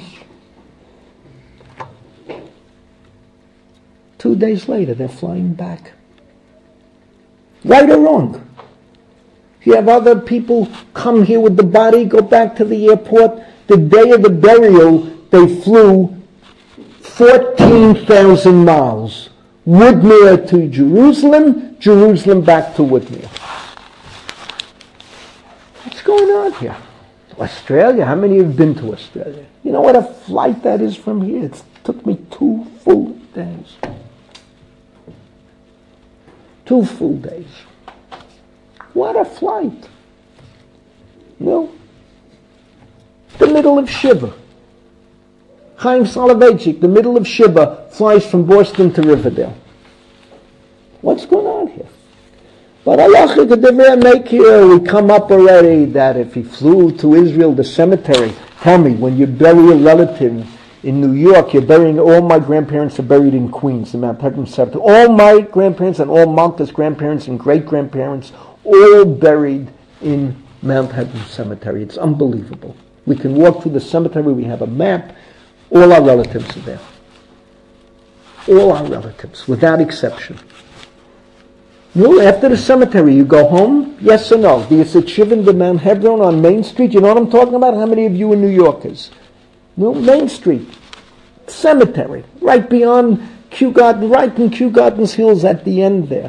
Two days later, they're flying back. Right or wrong? You have other people come here with the body, go back to the airport. The day of the burial, they flew fourteen thousand miles. Woodmere to Jerusalem, Jerusalem back to Woodmere. What's going on here? Australia? How many have been to Australia? You know what a flight that is from here? It took me two full days. Two full days. What a flight. No. The middle of Shiva. Chaim Soloveitchik, the middle of Shiva, flies from Boston to Riverdale. What's going on here? But halacha kedivrei HaMekil, we come up already that if he flew to Israel, the cemetery, tell me, when you bury a relative in New York, you're burying, all my grandparents are buried in Queens, the Mount Hebron Cemetery. All my grandparents and all Malka's grandparents and great-grandparents, all buried in Mount Hebron Cemetery. It's unbelievable. We can walk through the cemetery, we have a map, all our relatives are there. All our relatives, without exception. No, after the cemetery, you go home, yes or no? Do you sit Shiva in Mount Hebron on Main Street? You know what I'm talking about? How many of you are New Yorkers? No, Main Street. Cemetery. Right beyond Kew Garden, right in Kew Gardens Hills at the end there.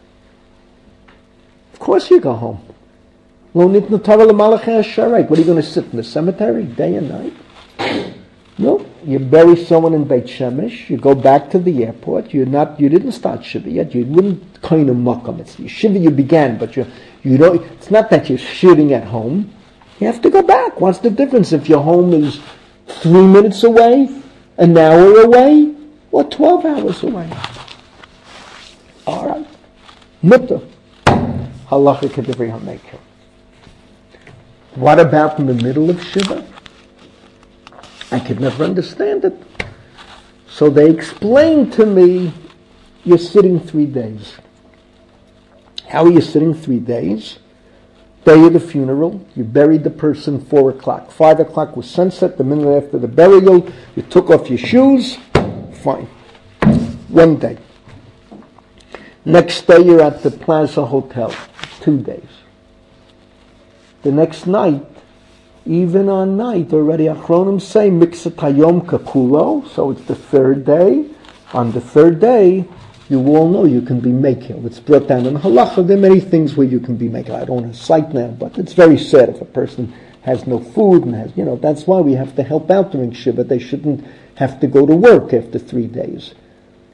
Of course you go home. What are you going to sit in the cemetery day and night? No, you bury someone in Beit Shemesh, you go back to the airport, you're not, you didn't start Shiva yet, you wouldn't kind of makam. It's Shiva you began, but you you don't, it's not that you're shooting at home. You have to go back. What's the difference if your home is three minutes away, an hour away, or twelve hours away? All right. Mutta. Halacha kedivrei HaMekil. What about in the middle of Shiva? I could never understand it. So they explained to me, you're sitting three days. How are you sitting three days? Day of the funeral, you buried the person four o'clock. Five o'clock was sunset, the minute after the burial, you took off your shoes, fine. One day. Next day you're at the Plaza Hotel. Two days. The next night, even on night, already Achronim say, Miksat Hayom Kakulo, so it's the third day. On the third day, you all know you can be Mekil. It's brought down in Halacha. There are many things where you can be Mekil. I don't want to cite now, but it's very sad if a person has no food and has, you know, that's why we have to help out during Shiva. They shouldn't have to go to work after three days.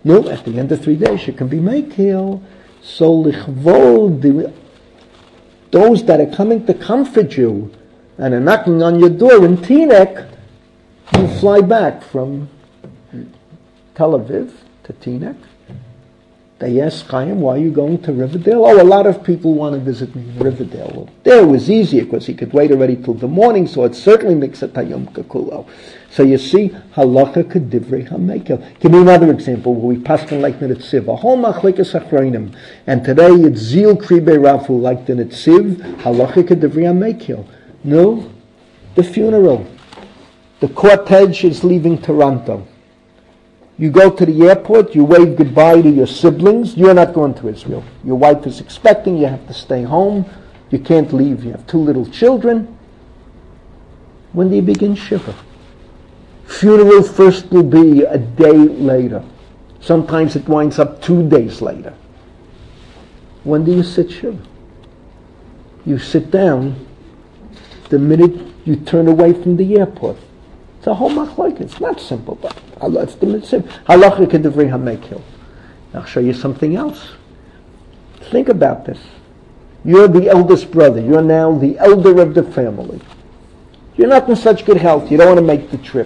No, at the end of three days you can be Mekil. So lichvod, those that are coming to comfort you and are knocking on your door in Teaneck, you fly back from Tel Aviv to Teaneck. They ask Chaim, why are you going to Riverdale? Oh, a lot of people want to visit me in Riverdale. Well, there it was easier because he could wait already till the morning, so it certainly makes it Hayom Kakulo. So you see, halacha kedivrei hamekel. Give me another example where we pass on like the Netziv. A whole machlekes achronim. And today it's Zil Kribe Rafu like the Netziv, halacha kedivrei hamekel. No, the funeral. The cortege is leaving Toronto. You go to the airport, you wave goodbye to your siblings. You're not going to Israel. Your wife is expecting, you have to stay home. You can't leave. You have two little children. When do you begin Shiva? Funeral first will be a day later. Sometimes it winds up two days later. When do you sit Shiva? You sit down the minute you turn away from the airport. It's a whole machlokes. It's not simple, but it's the mitzvah. Halacha kedivrei hamekel. I'll show you something else. Think about this. You're the eldest brother. You're now the elder of the family. You're not in such good health. You don't want to make the trip.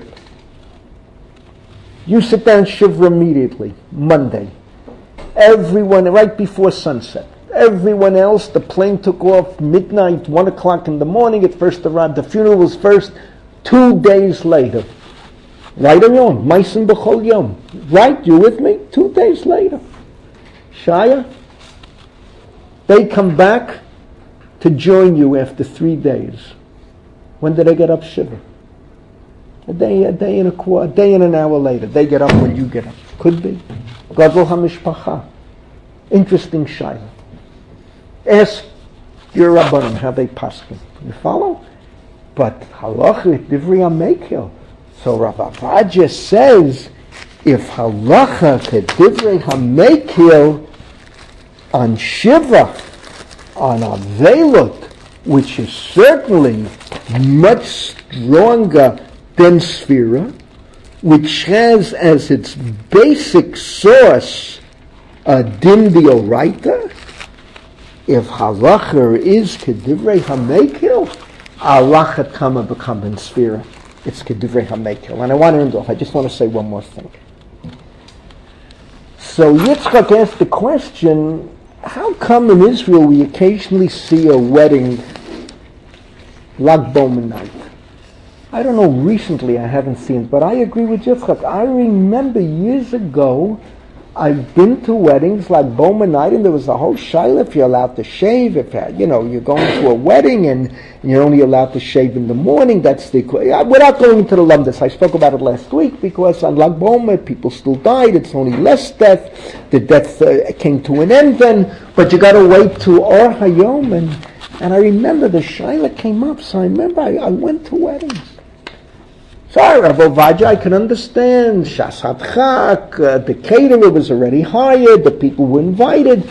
You sit down Shivra immediately, Monday. Everyone, right before sunset. Everyone else, the plane took off midnight, one o'clock in the morning. It first arrived. The funeral was first. Two days later, right or wrong, Maisim B'chol Yom, right? You with me? Two days later, Shaya, they come back to join you after three days. When do they get up Shiva? A day, a day and a quarter, a day and an hour later. They get up when you get up. Could be. Gadol HaMishpacha. Interesting Shaya. Ask your Rabbanim how they paskin. You follow? But halacha divrei hamekel. So Rav Avadia says, if halacha divrei hamekel on Shiva, on Avelut, which is certainly much stronger than Sfira, which has as its basic source a din d'oraita, if halacha is kedivrei hamekel, halacha kama become in Sfira. It's kedivrei hamekel. And I want to end off. I just want to say one more thing. So Yitzchak asked the question, how come in Israel we occasionally see a wedding Lag Bomen night? I don't know, recently I haven't seen it, but I agree with Yitzchak. I remember years ago, I've been to weddings like Bomen night, and there was a whole shaila if you're allowed to shave. If you know you're going to a wedding and, and you're only allowed to shave in the morning, that's the without going into the lumdus. I spoke about it last week because on Lag Bomen people still died. It's only less death. The death uh, came to an end then, but you got to wait to Or Hayom, and and I remember the shaila came up. So I remember I, I went to weddings. Sorry, Rav Ovadia, I can understand. Shas Hadchak, uh, the caterer was already hired, the people were invited.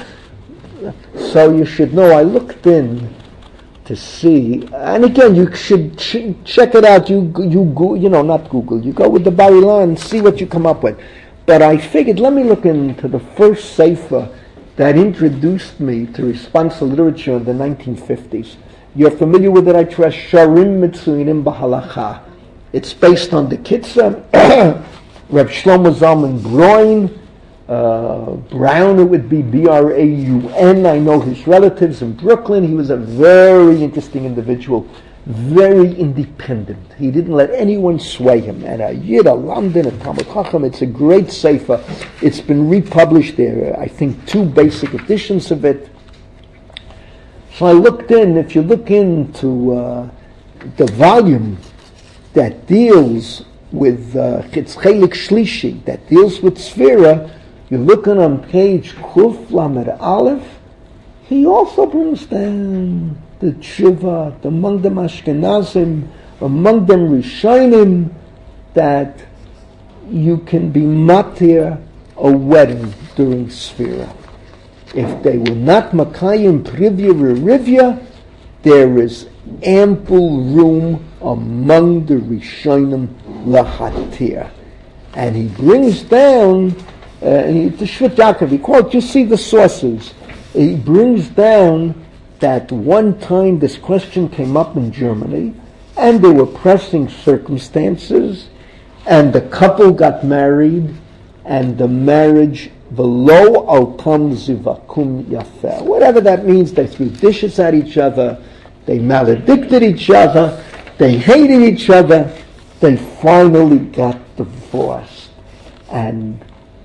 So you should know, I looked in to see, and again, you should ch- check it out. You, you, go, you know, not Google, you go with the Barilan and see what you come up with. But I figured, let me look into the first sefer that introduced me to responsa literature in the nineteen fifties. You're familiar with it, I trust, Sharim Mitzuinim B'Halacha. It's based on the Kitzah, Reb Shlomo Zalman Broin, uh, Brown, it would be B R A U N. I know his relatives in Brooklyn. He was a very interesting individual, very independent. He didn't let anyone sway him. And a Yid, a London, a Talmud Chacham, it's a great sefer. It's been republished there, I think two basic editions of it. So I looked in, if you look into uh, the volume that deals with uh, Chelik Shlishi, that deals with Sfira, you're looking on page Kuf Lamed Aleph, he also brings down the Tshuva, among them Ashkenazim, among them Rishonim, that you can be matir a wedding during Sfira. If they were not Makayim Privya Rivya, there is ample room among the Rishonim Lahatir. And he brings down uh, the Shvut Yaakov, he quotes, you see the sources. He brings down that one time this question came up in Germany, and there were pressing circumstances, and the couple got married, and the marriage v'lo altam zivakum yafeh. Whatever that means, they threw dishes at each other, they maledicted each other, they hated each other, they finally got divorced. And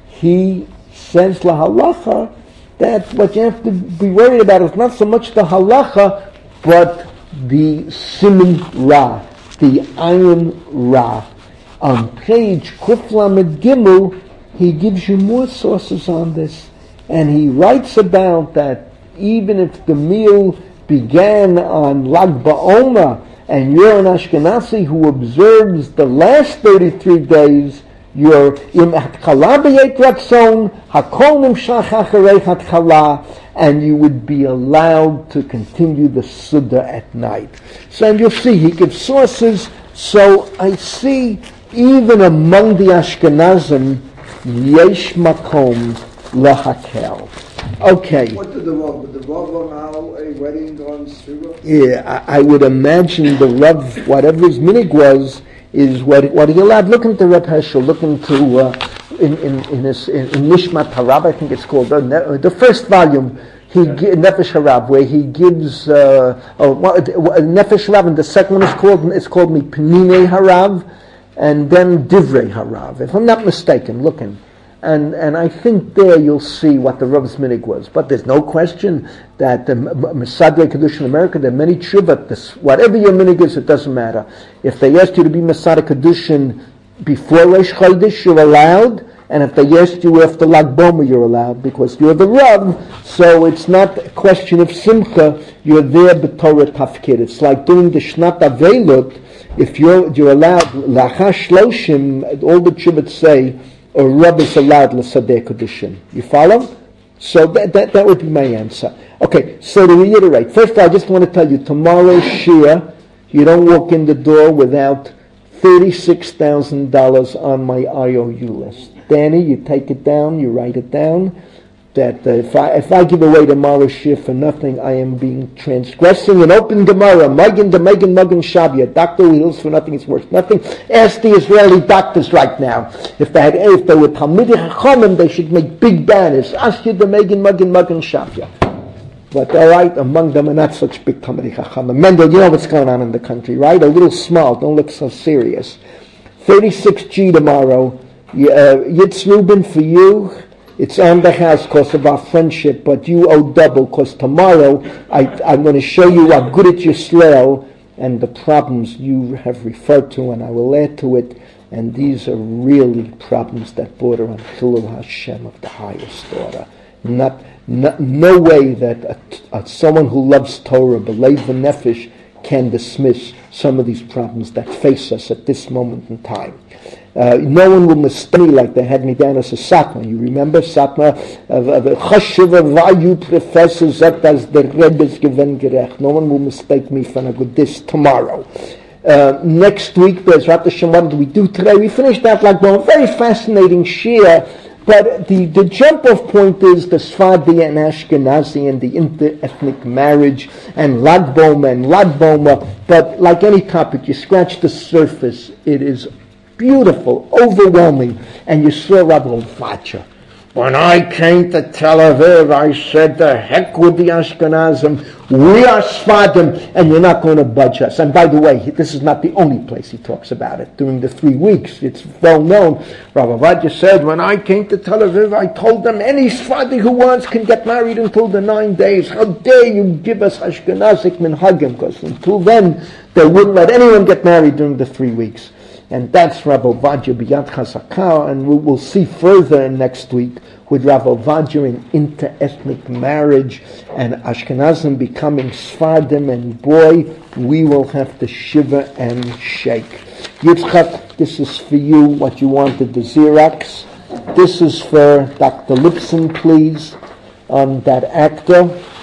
he says la halacha that what you have to be worried about is not so much the halacha, but the siman ra, the iron ra. On page Kuf Lamed Gimel, he gives you more sources on this, and he writes about that even if the meal began on Lag BaOmer, and you're an Ashkenazi who observes the last thirty-three days, you're im hatchala b'yet ratzon, hakol nimshach acharei hatchala, and you would be allowed to continue the Suda at night. So and you'll see, he gives sources, so I see even among the Ashkenazim, yesh makom lahakel. Okay. What did the Rav, did the Rav allow a wedding on Suda? Yeah, I, I would imagine the Rav, whatever his minig was, is what what he allowed. Look into Reb Heschel, look into uh, in in in, his, in, in Nishmat Harab, I think it's called the, the first volume. He yeah. Nefesh Harab, where he gives uh, oh, Nefesh Harab, and the second one is called it's called Penine Harav, and then Divrei Harav. If I'm not mistaken, looking. And and I think there you'll see what the Rav's minig was. But there's no question that the Mesadrei Kedusha in America, there are many tshuva. This, whatever your minig is, it doesn't matter. If they asked you to be Mesadrei Kedusha before Rosh Chodesh, you're allowed. And if they asked you after Lag BaOmer, you're allowed, because you're the Rav. So it's not a question of simcha. You're there b'torah tafkid. It's like doing the Shnat Avelut. If you're you're allowed Lacha Shloshim, all the tshuva say, or Rav is allowed l'sadeh kedushin. You follow? So that, that that would be my answer. Okay, so to reiterate, first of all, I just want to tell you, tomorrow's shir, you don't walk in the door without thirty-six thousand dollars on my I O U list. Danny, you take it down, you write it down, that uh, if I if I give away tomorrow's shir for nothing, I am being transgressing an open Gemara. Magen de Magen Magen Shabia. Doctor who heals for nothing is worth nothing. Ask the Israeli doctors right now. If they had, if they were Talmidei Chachamim, they should make big banners. Ask you the Magen Magen Magen Shabia. But all right, among them are not such big Talmidei Chachamim. Mendel, you know what's going on in the country, right? A little small. Don't look so serious. thirty-six G tomorrow. Uh, Yitz Rubin for you. It's on the house because of our friendship, but you owe double because tomorrow I, I'm going to show you how good at Yisrael and the problems you have referred to, and I will add to it. And these are really problems that border on Chilul Hashem of the highest order. Not, not no way that a, a, someone who loves Torah, B'leiv v'nefesh, can dismiss some of these problems that face us at this moment in time. Uh, no one will mistake me like they had me down as a Satmar. You remember Satmar? Chashuva vayu professor zet as the Rebbe's given gerecht. No one will mistake me for a good this tomorrow. Uh, next week, there's Rat Hashem. What did we do today? We finished that like a very fascinating shir. But the, the jump-off point is the Sfadi and Ashkenazi and the inter-ethnic marriage and Lag BaOmer and Lag BaOmer. But like any topic, you scratch the surface. It is beautiful, overwhelming, and you saw Rabbi Vacha. When I came to Tel Aviv, I said, the heck with the Ashkenazim, we are Sfadim, and you're not going to budge us. And by the way, this is not the only place he talks about it. During the three weeks, it's well known. Rabbi Vacha said, when I came to Tel Aviv, I told them, any Sfadi who wants can get married until the nine days. How dare you give us Ashkenazic minhagim, because until then, they wouldn't let anyone get married during the three weeks. And that's Rav Ovadia B'Yad Chazakah, and we will see further next week with Rav Ovadia in inter-ethnic marriage and Ashkenazim becoming Sfardim, and boy, we will have to shiver and shake. Yitzchak, this is for you, what you wanted, the Xerox. This is for Doctor Lipson, please, on that actor.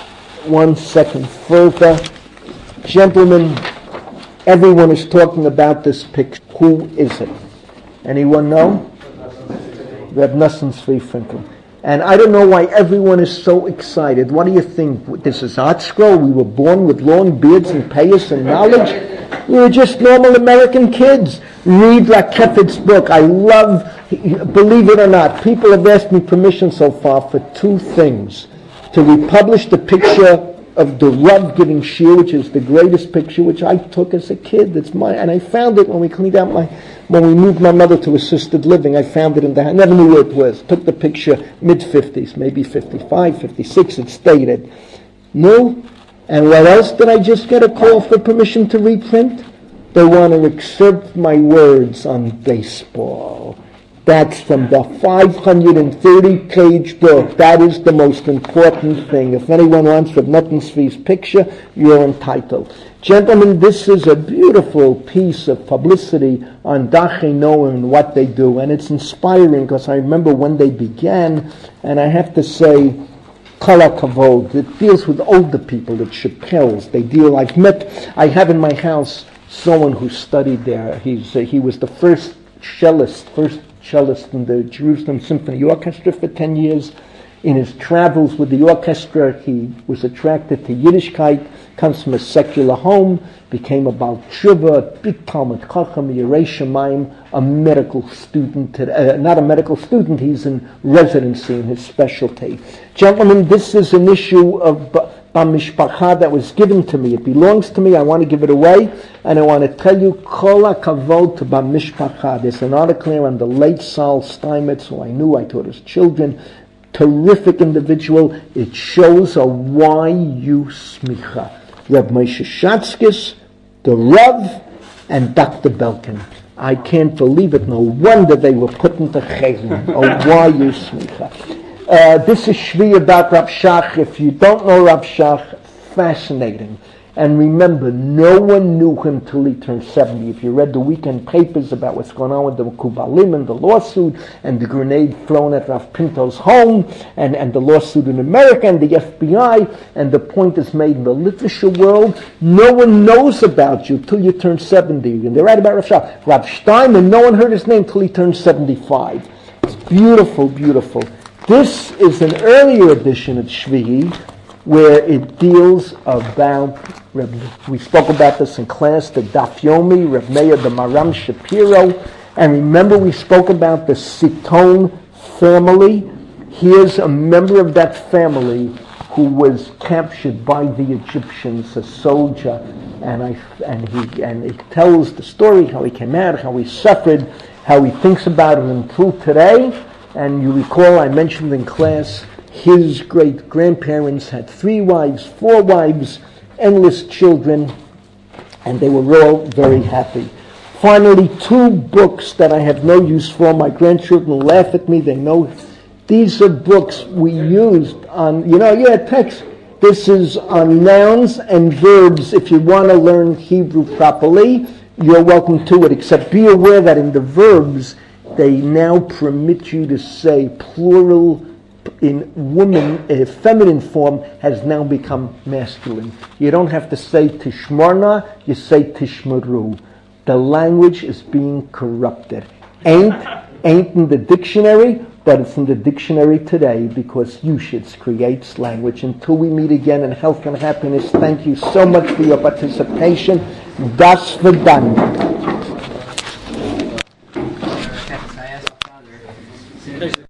One second further. Gentlemen, everyone is talking about this picture. Who is it? Anyone know? Reb Nosson Tzvi Finkel. And I don't know why everyone is so excited. What do you think? This is Art Scroll. We were born with long beards and payas and knowledge. We were just normal American kids. Read Rakefet's book. I love, believe it or not, people have asked me permission so far for two things. To republish the picture of the Rav giving shiur, which is the greatest picture, which I took as a kid. That's mine, and I found it when we cleaned out my, when we moved my mother to assisted living. I found it in the, I never knew where it was. Took the picture mid fifties, maybe fifty-five, fifty-six. It stated, no. And what else did I just get a call for permission to reprint? They want to excerpt my words on baseball. That's from the five hundred thirty page book. That is the most important thing. If anyone wants Reb Nosson Tzvi's picture, you're entitled. Gentlemen, this is a beautiful piece of publicity on Dachei Noah and what they do. And it's inspiring because I remember when they began, and I have to say, Kol HaKavod. It deals with older people, it's Chappelle's. They deal, I've met, I have in my house someone who studied there. He's uh, He was the first cellist, first cellist in the Jerusalem Symphony Orchestra for ten years. In his travels with the orchestra, he was attracted to Yiddishkeit, comes from a secular home, became a Baal Tshuva, big Talmud Chacham, Yirei Shamayim, a medical student, uh, not a medical student, he's in residency in his specialty. Gentlemen, this is an issue of Bamishpacha that was given to me. It belongs to me. I want to give it away. And I want to tell you, Kol HaKavod to Bamishpacha. There's an article here on the late Saul Steinmetz, who I knew, I taught his children. Terrific individual. It shows a Y U smicha. Reb Moshe Schatzkis, the Rav, and Doctor Belkin. I can't believe it. No wonder they were put into chayim. A Y U smicha. Uh, this is Shvi about Rav Shach. If you don't know Rav Shach, fascinating. And remember, no one knew him till he turned seventy. If you read the weekend papers about what's going on with the Kubalim and the lawsuit, and the grenade thrown at Rav Pinto's home, and, and the lawsuit in America, and the F B I, and the point is made in the literature world, no one knows about you till you turn seventy. And they're right about Rav Shach. Rav Steinman, no one heard his name till he turned seventy-five. It's beautiful, beautiful. This is an earlier edition of Shvi'i, where it deals about, we spoke about this in class, the Daf Yomi, Reb Meir, the Maram Shapiro, and remember we spoke about the Siton family. Here's a member of that family who was captured by the Egyptians, a soldier, and I and he and it tells the story, how he came out, how he suffered, how he thinks about it until today. And you recall I mentioned in class, his great-grandparents had three wives, four wives, endless children, and they were all very happy. Finally, two books that I have no use for. My grandchildren laugh at me. They know these are books we used on, you know, yeah, text. This is on nouns and verbs. If you want to learn Hebrew properly, you're welcome to it, except be aware that in the verbs, they now permit you to say plural in woman, a feminine form has now become masculine. You don't have to say tishmarna, you say tishmaru. The language is being corrupted. Ain't, ain't in the dictionary, but it's in the dictionary today because Yushitz creates language. Until we meet again in health and happiness, thank you so much for your participation. Das Vedanta.